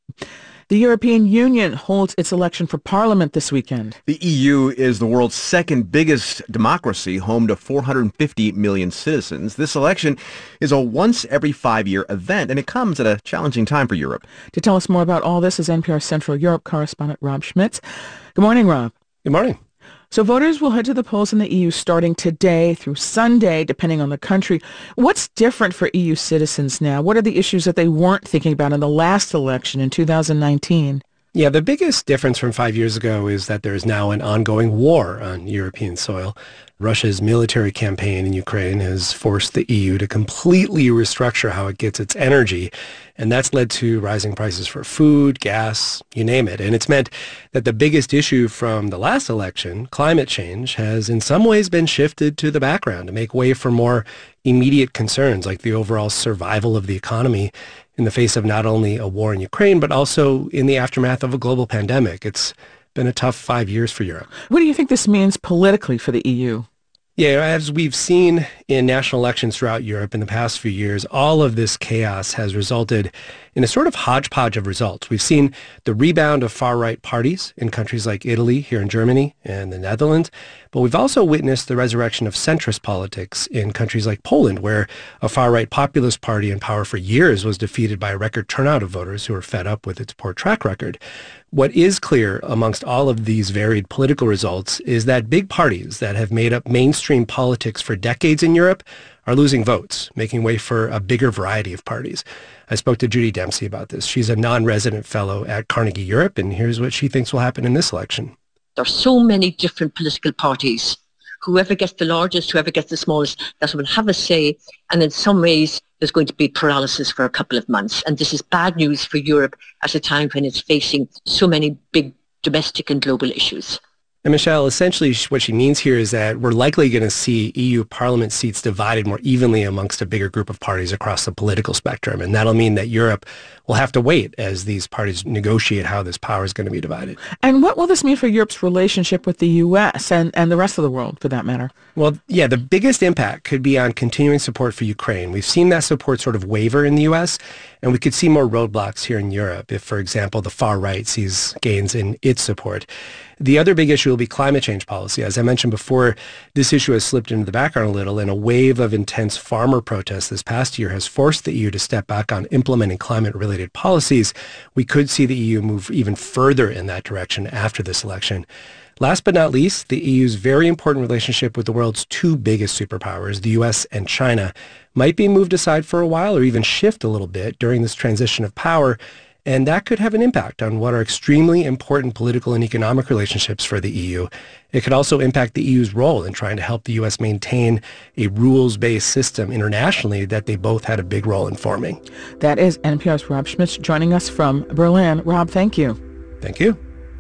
The European Union holds its election for parliament this weekend. The E U is the world's second biggest democracy, home to four hundred fifty million citizens. This election is a once every five-year event, and it comes at a challenging time for Europe. To tell us more about all this is N P R Central Europe correspondent Rob Schmitz. Good morning, Rob. Good morning. So voters will head to the polls in the E U starting today through Sunday, depending on the country. What's different for E U citizens now? What are the issues that they weren't thinking about in the last election in two thousand nineteen? Yeah, the biggest difference from five years ago is that there is now an ongoing war on European soil. Russia's military campaign in Ukraine has forced the E U to completely restructure how it gets its energy, and that's led to rising prices for food, gas, you name it. And it's meant that the biggest issue from the last election, climate change, has in some ways been shifted to the background to make way for more immediate concerns like the overall survival of the economy in the face of not only a war in Ukraine, but also in the aftermath of a global pandemic. It's been a tough five years for Europe. What do you think this means politically for the E U? Yeah, as we've seen in national elections throughout Europe in the past few years, all of this chaos has resulted in a sort of hodgepodge of results. We've seen the rebound of far-right parties in countries like Italy, here in Germany, and the Netherlands, but we've also witnessed the resurrection of centrist politics in countries like Poland, where a far-right populist party in power for years was defeated by a record turnout of voters who were fed up with its poor track record. What is clear amongst all of these varied political results is that big parties that have made up mainstream politics for decades in Europe are losing votes, making way for a bigger variety of parties. I spoke to Judy Dempsey about this. She's a non-resident fellow at Carnegie Europe, and here's what she thinks will happen in this election. There are so many different political parties. Whoever gets the largest, whoever gets the smallest, that will have a say. And in some ways, there's going to be paralysis for a couple of months. And this is bad news for Europe at a time when it's facing so many big domestic and global issues. And Michelle, essentially what she means here is that we're likely going to see E U Parliament seats divided more evenly amongst a bigger group of parties across the political spectrum. And that'll mean that Europe will have to wait as these parties negotiate how this power is going to be divided. And what will this mean for Europe's relationship with the U S and, and the rest of the world, for that matter? Well, yeah, the biggest impact could be on continuing support for Ukraine. We've seen that support sort of waver in the U S, and we could see more roadblocks here in Europe if, for example, the far right sees gains in its support. The other big issue will be climate change policy. As I mentioned before, this issue has slipped into the background a little, and a wave of intense farmer protests this past year has forced the E U to step back on implementing climate-related policies. We could see the E U move even further in that direction after this election. Last but not least, the E U's very important relationship with the world's two biggest superpowers, the U S and China, might be moved aside for a while or even shift a little bit during this transition of power. And that could have an impact on what are extremely important political and economic relationships for the E U. It could also impact the E U's role in trying to help the U S maintain a rules-based system internationally that they both had a big role in forming. That is N P R's Rob Schmitz joining us from Berlin. Rob, thank you. Thank you.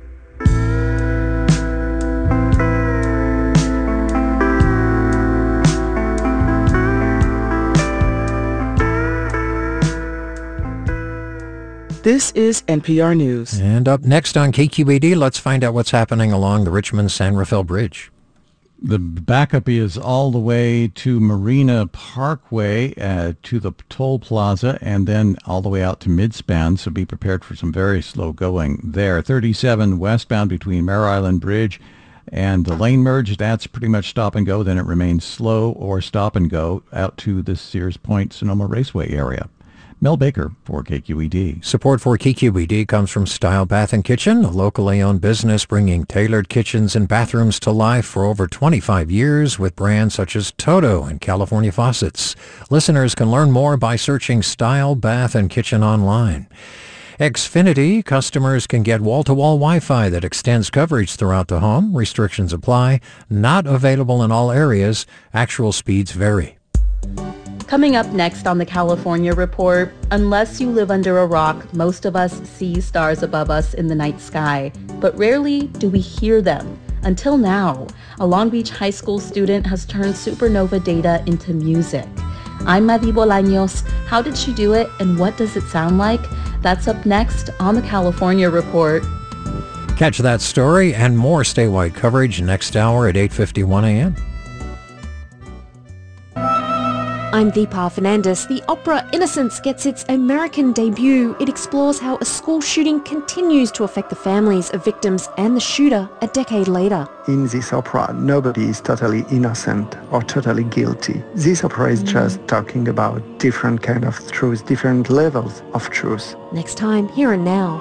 This is N P R News. And up next on K Q E D, let's find out what's happening along the Richmond-San Rafael Bridge. The backup is all the way to Marina Parkway, uh, to the toll plaza, and then all the way out to Midspan, so be prepared for some very slow going there. thirty-seven westbound between Mare Island Bridge and the lane merge, that's pretty much stop and go. Then it remains slow or stop and go out to the Sears Point Sonoma Raceway area. Mel Baker for K Q E D. Support for K Q E D comes from Style Bath and Kitchen, a locally owned business bringing tailored kitchens and bathrooms to life for over twenty-five years with brands such as Toto and California Faucets. Listeners can learn more by searching Style Bath and Kitchen online. Xfinity customers can get wall-to-wall Wi-Fi that extends coverage throughout the home. Restrictions apply. Not available in all areas. Actual speeds vary. Coming up next on the California Report, unless you live under a rock, most of us see stars above us in the night sky, but rarely do we hear them. Until now, a Long Beach high school student has turned supernova data into music. I'm Maddie Bolaños. How did she do it, and what does it sound like? That's up next on the California Report. Catch that story and more statewide coverage next hour at eight fifty-one a.m. I'm Deepa Fernandez. The opera Innocence gets its American debut. It explores how a school shooting continues to affect the families of victims and the shooter a decade later. In this opera, nobody is totally innocent or totally guilty. This opera is just talking about different kind of truths, different levels of truth. Next time, Here and Now.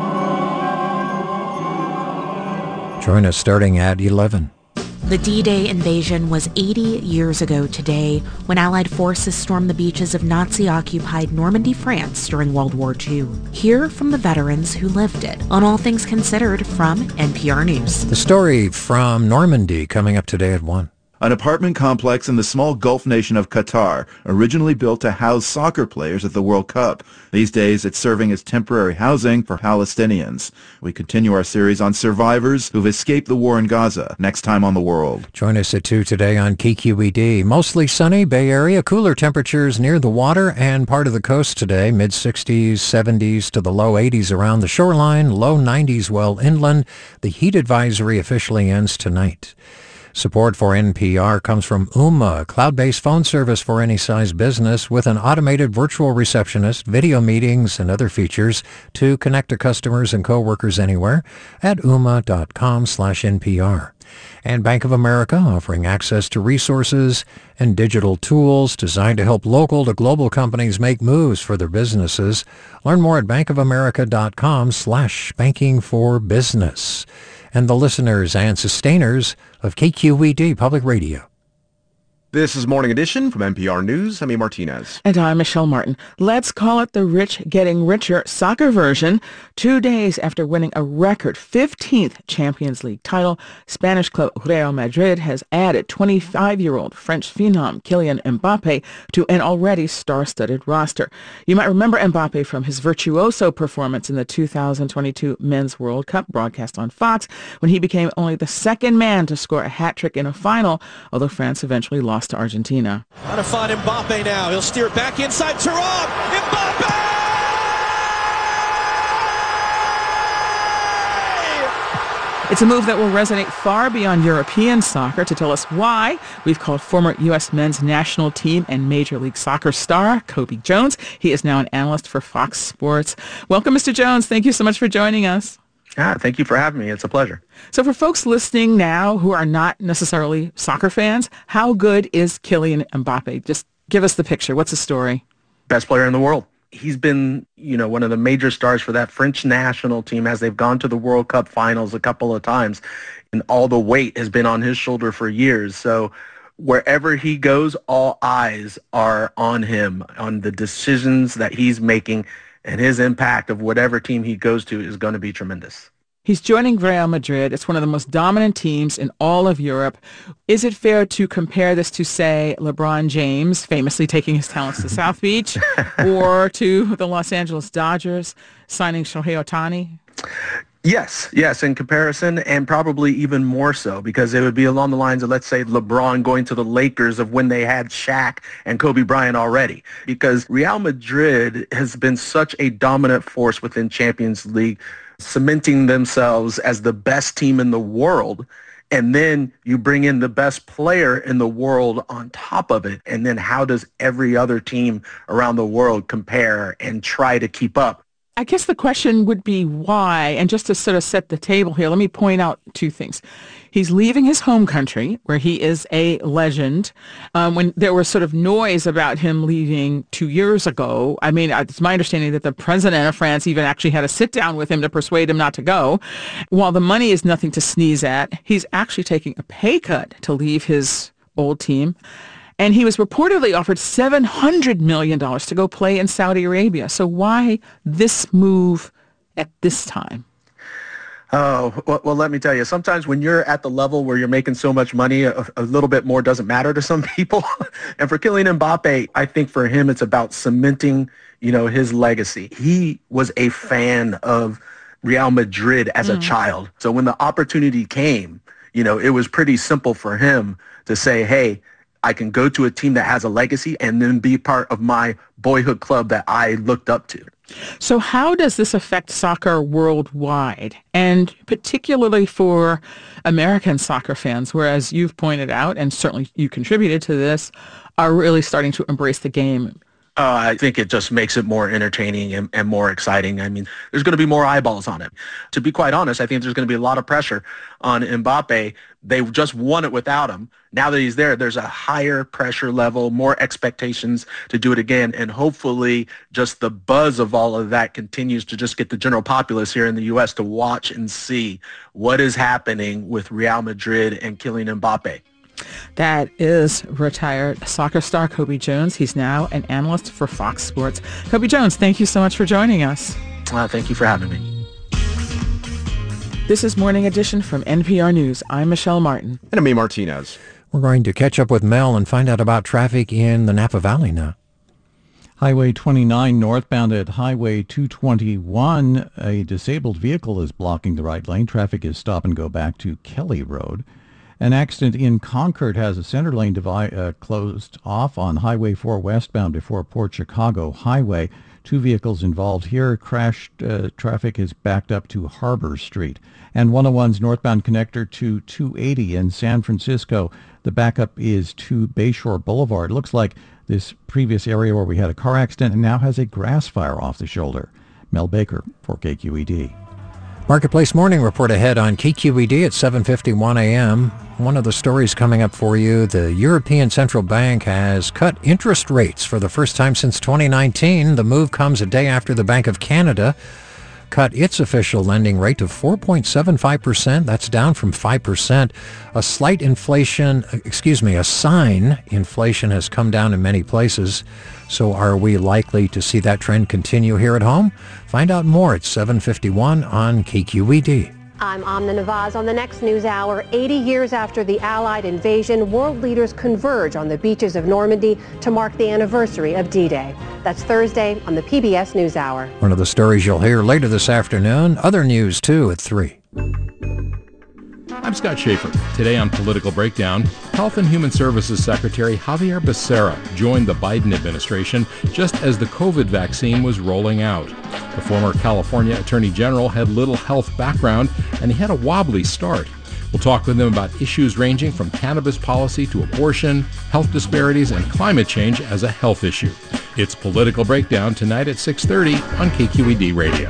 Join us starting at eleven. The D-Day invasion was eighty years ago today when Allied forces stormed the beaches of Nazi-occupied Normandy, France during World War Two. Hear from the veterans who lived it on All Things Considered from N P R News. The story from Normandy coming up today at one. An apartment complex in the small Gulf nation of Qatar, originally built to house soccer players at the World Cup. These days, it's serving as temporary housing for Palestinians. We continue our series on survivors who've escaped the war in Gaza, next time on The World. Join us at two today on K Q E D. Mostly sunny, Bay Area, cooler temperatures near the water and part of the coast today. Mid-sixties, seventies to the low eighties around the shoreline, low nineties well inland. The heat advisory officially ends tonight. Support for N P R comes from Ooma, a cloud-based phone service for any size business with an automated virtual receptionist, video meetings, and other features to connect to customers and coworkers anywhere at ooma.com slash NPR. And Bank of America offering access to resources and digital tools designed to help local to global companies make moves for their businesses. Learn more at bankofamerica.com slash banking for business. And the listeners and sustainers of K Q E D Public Radio. This is Morning Edition from N P R News. I'm E. Martinez. And I'm Michelle Martin. Let's call it the rich getting richer soccer version. Two days after winning a record fifteenth Champions League title, Spanish club Real Madrid has added twenty-five-year-old French phenom Kylian Mbappe to an already star-studded roster. You might remember Mbappe from his virtuoso performance in the two thousand twenty-two Men's World Cup broadcast on Fox, when he became only the second man to score a hat-trick in a final, although France eventually lost to Argentina. Trying to find Mbappe now. He'll steer it back inside. Thuram! Mbappe! It's a move that will resonate far beyond European soccer. To tell us why, we've called former U S men's national team and Major League Soccer star Cobi Jones. He is now an analyst for Fox Sports. Welcome, Mister Jones. Thank you so much for joining us. Ah, thank you for having me. It's a pleasure. So for folks listening now who are not necessarily soccer fans, how good is Kylian Mbappe? Just give us the picture. What's the story? Best player in the world. He's been, you know, one of the major stars for that French national team as they've gone to the World Cup finals a couple of times. And all the weight has been on his shoulder for years. So wherever he goes, all eyes are on him, on the decisions that he's making. And his impact of whatever team he goes to is going to be tremendous. He's joining Real Madrid. It's one of the most dominant teams in all of Europe. Is it fair to compare this to, say, LeBron James, famously taking his talents to South Beach, or to the Los Angeles Dodgers signing Shohei Ohtani? Yes, yes, in comparison, and probably even more so, because it would be along the lines of, let's say, LeBron going to the Lakers of when they had Shaq and Kobe Bryant already, because Real Madrid has been such a dominant force within Champions League, cementing themselves as the best team in the world. And then you bring in the best player in the world on top of it. And then how does every other team around the world compare and try to keep up? I guess the question would be why, and just to sort of set the table here, let me point out two things. He's leaving his home country, where he is a legend. Um, when there was sort of noise about him leaving two years ago, I mean, it's my understanding that the president of France even actually had a sit-down with him to persuade him not to go. While the money is nothing to sneeze at, he's actually taking a pay cut to leave his old team. And he was reportedly offered seven hundred million dollars to go play in Saudi Arabia. So why this move at this time? Oh, well, well, let me tell you, sometimes when you're at the level where you're making so much money, a, a little bit more doesn't matter to some people. And for Kylian Mbappe, I think for him, it's about cementing, you know, his legacy. He was a fan of Real Madrid as mm. a child. So when the opportunity came, you know, it was pretty simple for him to say, hey, I can go to a team that has a legacy and then be part of my boyhood club that I looked up to. So how does this affect soccer worldwide, and particularly for American soccer fans, whereas you've pointed out, and certainly you contributed to this, are really starting to embrace the game? Uh, I think it just makes it more entertaining and, and more exciting. I mean, there's going to be more eyeballs on it. To be quite honest, I think there's going to be a lot of pressure on Mbappe. They just won it without him. Now that he's there, there's a higher pressure level, more expectations to do it again. And hopefully just the buzz of all of that continues to just get the general populace here in the U S to watch and see what is happening with Real Madrid and Kylian Mbappe. That is retired soccer star Cobi Jones. He's now an analyst for Fox Sports. Cobi Jones, thank you so much for joining us. Uh, thank you for having me. This is Morning Edition from N P R News. I'm Michelle Martin. And I'm Martinez. We're going to catch up with Mel and find out about traffic in the Napa Valley now. Highway twenty-nine northbound at Highway two twenty-one. A disabled vehicle is blocking the right lane. Traffic is stop and go back to Kelly Road. An accident in Concord has a center lane divide, uh, closed off on Highway four westbound before Port Chicago Highway. Two vehicles involved here. Crashed uh, traffic is backed up to Harbor Street. And one oh one's northbound connector to two eighty in San Francisco. The backup is to Bayshore Boulevard. It looks like this previous area where we had a car accident and now has a grass fire off the shoulder. Mel Baker for K Q E D. Marketplace Morning Report ahead on K Q E D at seven fifty-one a.m. One of the stories coming up for you, the European Central Bank has cut interest rates for the first time since twenty nineteen. The move comes a day after the Bank of Canada cut its official lending rate to four point seven five percent. That's down from five percent. A slight inflation, excuse me, a sign inflation has come down in many places. So are we likely to see that trend continue here at home? Find out more at seven fifty-one on K Q E D. I'm Amna Nawaz on the next news hour. eighty years after the Allied invasion, world leaders converge on the beaches of Normandy to mark the anniversary of D-Day. That's Thursday on the P B S NewsHour. One of the stories you'll hear later this afternoon. Other news, too, at three. I'm Scott Schaefer. Today on Political Breakdown, Health and Human Services Secretary Javier Becerra joined the Biden administration just as the COVID vaccine was rolling out. The former California Attorney General had little health background, and he had a wobbly start. We'll talk with him about issues ranging from cannabis policy to abortion, health disparities, and climate change as a health issue. It's Political Breakdown tonight at six thirty on K Q E D Radio.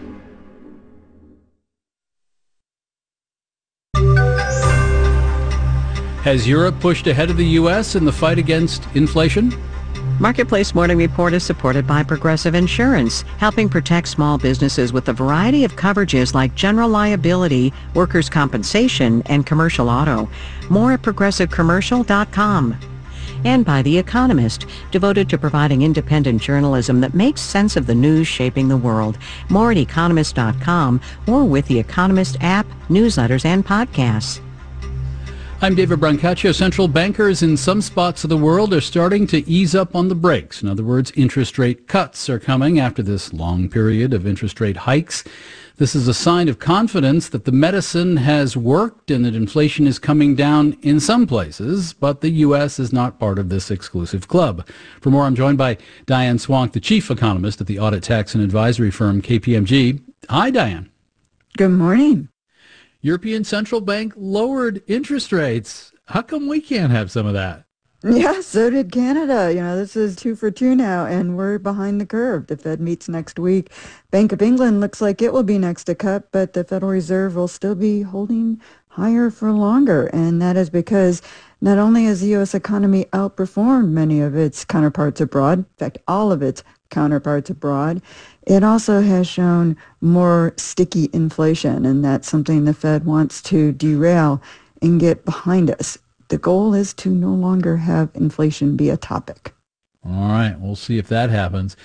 Has Europe pushed ahead of the U S in the fight against inflation? Marketplace Morning Report is supported by Progressive Insurance, helping protect small businesses with a variety of coverages like general liability, workers' compensation, and commercial auto. More at progressive commercial dot com. And by The Economist, devoted to providing independent journalism that makes sense of the news shaping the world. More at economist dot com or with The Economist app, newsletters, and podcasts. I'm David Brancaccio. Central bankers in some spots of the world are starting to ease up on the brakes. In other words, interest rate cuts are coming after this long period of interest rate hikes. This is a sign of confidence that the medicine has worked and that inflation is coming down in some places, but the U S is not part of this exclusive club. For more, I'm joined by Diane Swank, the chief economist at the audit, tax, and advisory firm K P M G. Hi, Diane. Good morning. European Central Bank lowered interest rates. How come we can't have some of that? Yeah, so did Canada. You know, this is two for two now, and we're behind the curve. The Fed meets next week. Bank of England looks like it will be next to cut, but the Federal Reserve will still be holding higher for longer, and that is because not only has the U S economy outperformed many of its counterparts abroad, in fact, all of its counterparts abroad, it also has shown more sticky inflation, and that's something the Fed wants to derail and get behind us. The goal is to no longer have inflation be a topic. All right, we'll see if that happens.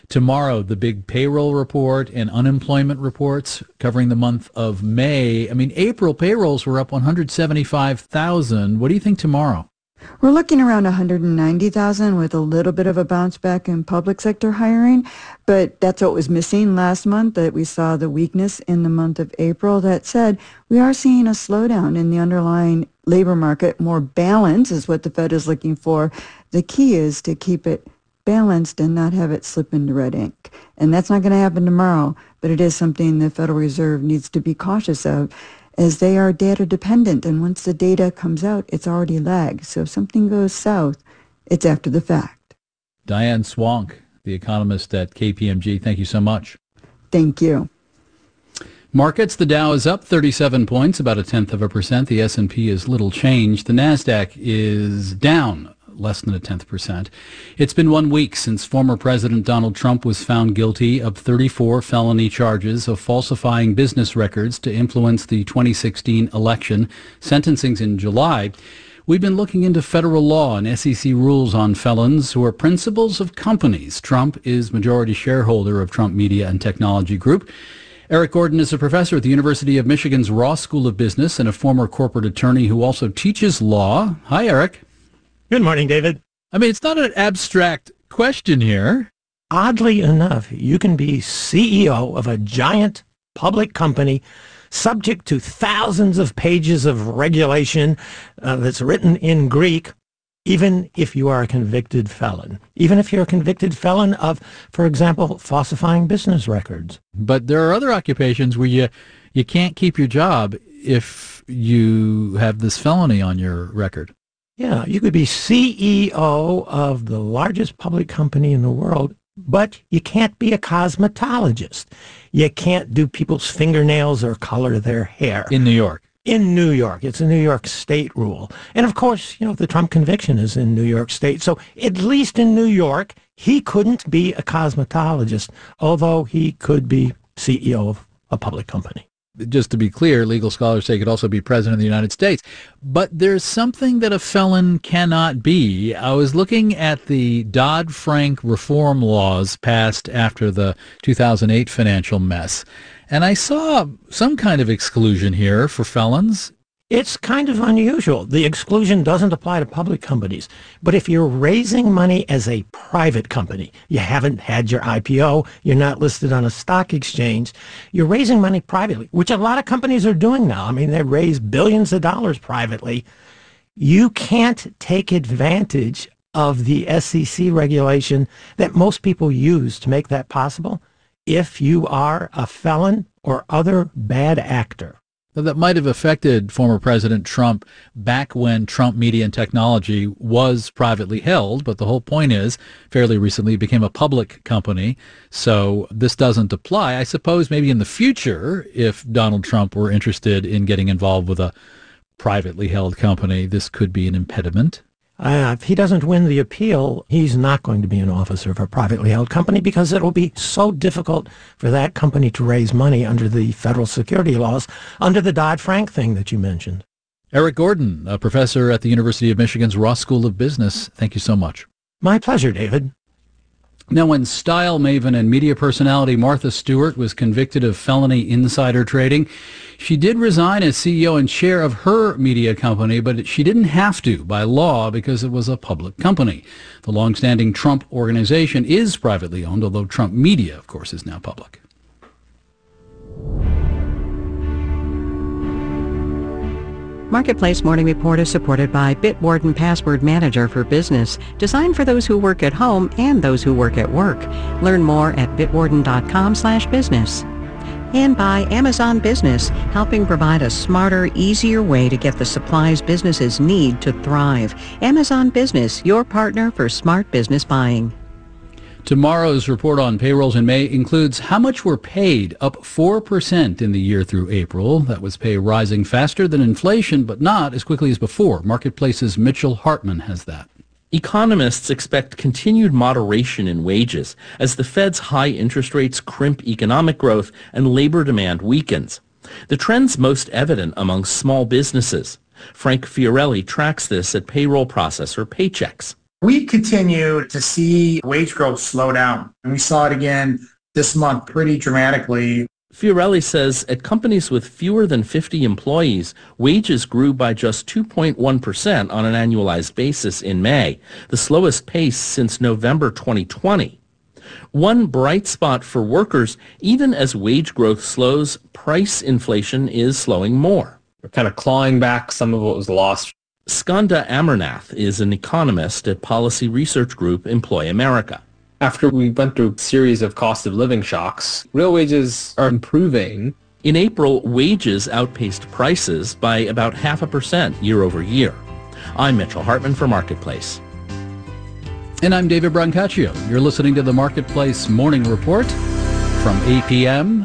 Tomorrow, the big payroll report and unemployment reports covering the month of May. I mean, April payrolls were up one hundred seventy-five thousand. What do you think tomorrow? We're looking around one hundred ninety thousand with a little bit of a bounce back in public sector hiring, but that's what was missing last month, that we saw the weakness in the month of April. That said, we are seeing a slowdown in the underlying labor market. More balance is what the Fed is looking for. The key is to keep it balanced and not have it slip into red ink. And that's not going to happen tomorrow, but it is something the Federal Reserve needs to be cautious of, as they are data dependent, and once the data comes out, it's already lagged. So if something goes south, it's after the fact. Diane Swank, the economist at K P M G, thank you so much. Thank you. Markets, the Dow is up thirty-seven points, about a tenth of a percent. The S and P is little changed. The NASDAQ is down less than a tenth percent. It's been one week since former President Donald Trump was found guilty of thirty-four felony charges of falsifying business records to influence the twenty sixteen election. Sentencing's in July. We've been looking into federal law and S E C rules on felons who are principals of companies. Trump is majority shareholder of Trump Media and Technology Group. Eric Gordon is a professor at the University of Michigan's Ross School of Business and a former corporate attorney who also teaches law. Hi, Eric. Good morning, David. I mean, it's not an abstract question here. Oddly enough, you can be C E O of a giant public company subject to thousands of pages of regulation uh, that's written in Greek, even if you are a convicted felon. Even if you're a convicted felon of, for example, falsifying business records. But there are other occupations where you, you can't keep your job if you have this felony on your record. Yeah, you could be C E O of the largest public company in the world, but you can't be a cosmetologist. You can't do people's fingernails or color their hair. In New York. In New York. It's a New York State rule. And of course, you know, the Trump conviction is in New York State. So at least in New York, he couldn't be a cosmetologist, although he could be C E O of a public company. Just to be clear, legal scholars say he could also be president of the United States. But there's something that a felon cannot be. I was looking at the Dodd-Frank reform laws passed after the two thousand eight financial mess, and I saw some kind of exclusion here for felons. It's kind of unusual. The exclusion doesn't apply to public companies. But if you're raising money as a private company, you haven't had your I P O, you're not listed on a stock exchange, you're raising money privately, which a lot of companies are doing now. I mean, they raise billions of dollars privately. You can't take advantage of the S E C regulation that most people use to make that possible if you are a felon or other bad actor. That might have affected former President Trump back when Trump Media and Technology was privately held, but the whole point is, fairly recently it became a public company, so this doesn't apply. I suppose maybe in the future, if Donald Trump were interested in getting involved with a privately held company, this could be an impediment. Uh, if he doesn't win the appeal, he's not going to be an officer of a privately held company because it will be so difficult for that company to raise money under the federal security laws, under the Dodd-Frank thing that you mentioned. Eric Gordon, a professor at the University of Michigan's Ross School of Business. Thank you so much. My pleasure, David. Now, when style maven and media personality Martha Stewart was convicted of felony insider trading, she did resign as C E O and chair of her media company, but she didn't have to by law because it was a public company. The longstanding Trump organization is privately owned, although Trump Media, of course, is now public. Marketplace Morning Report is supported by Bitwarden Password Manager for Business, designed for those who work at home and those who work at work. Learn more at bitwarden.com slash business. And by Amazon Business, helping provide a smarter, easier way to get the supplies businesses need to thrive. Amazon Business, your partner for smart business buying. Tomorrow's report on payrolls in May includes how much were paid, up four percent in the year through April. That was pay rising faster than inflation, but not as quickly as before. Marketplace's Mitchell Hartman has that. Economists expect continued moderation in wages as the Fed's high interest rates crimp economic growth and labor demand weakens. The trend's most evident among small businesses. Frank Fiorelli tracks this at payroll processor Paychex. We continue to see wage growth slow down, and we saw it again this month pretty dramatically. Fiorelli says at companies with fewer than fifty employees, wages grew by just two point one percent on an annualized basis in May, the slowest pace since November twenty twenty. One bright spot for workers, even as wage growth slows, price inflation is slowing more. We're kind of clawing back some of what was lost. Skanda Amarnath is an economist at policy research group Employ America. After we went through a series of cost of living shocks, real wages are improving. In April, wages outpaced prices by about half a percent year over year. I'm Mitchell Hartman for Marketplace. And I'm David Brancaccio. You're listening to the Marketplace Morning Report from A P M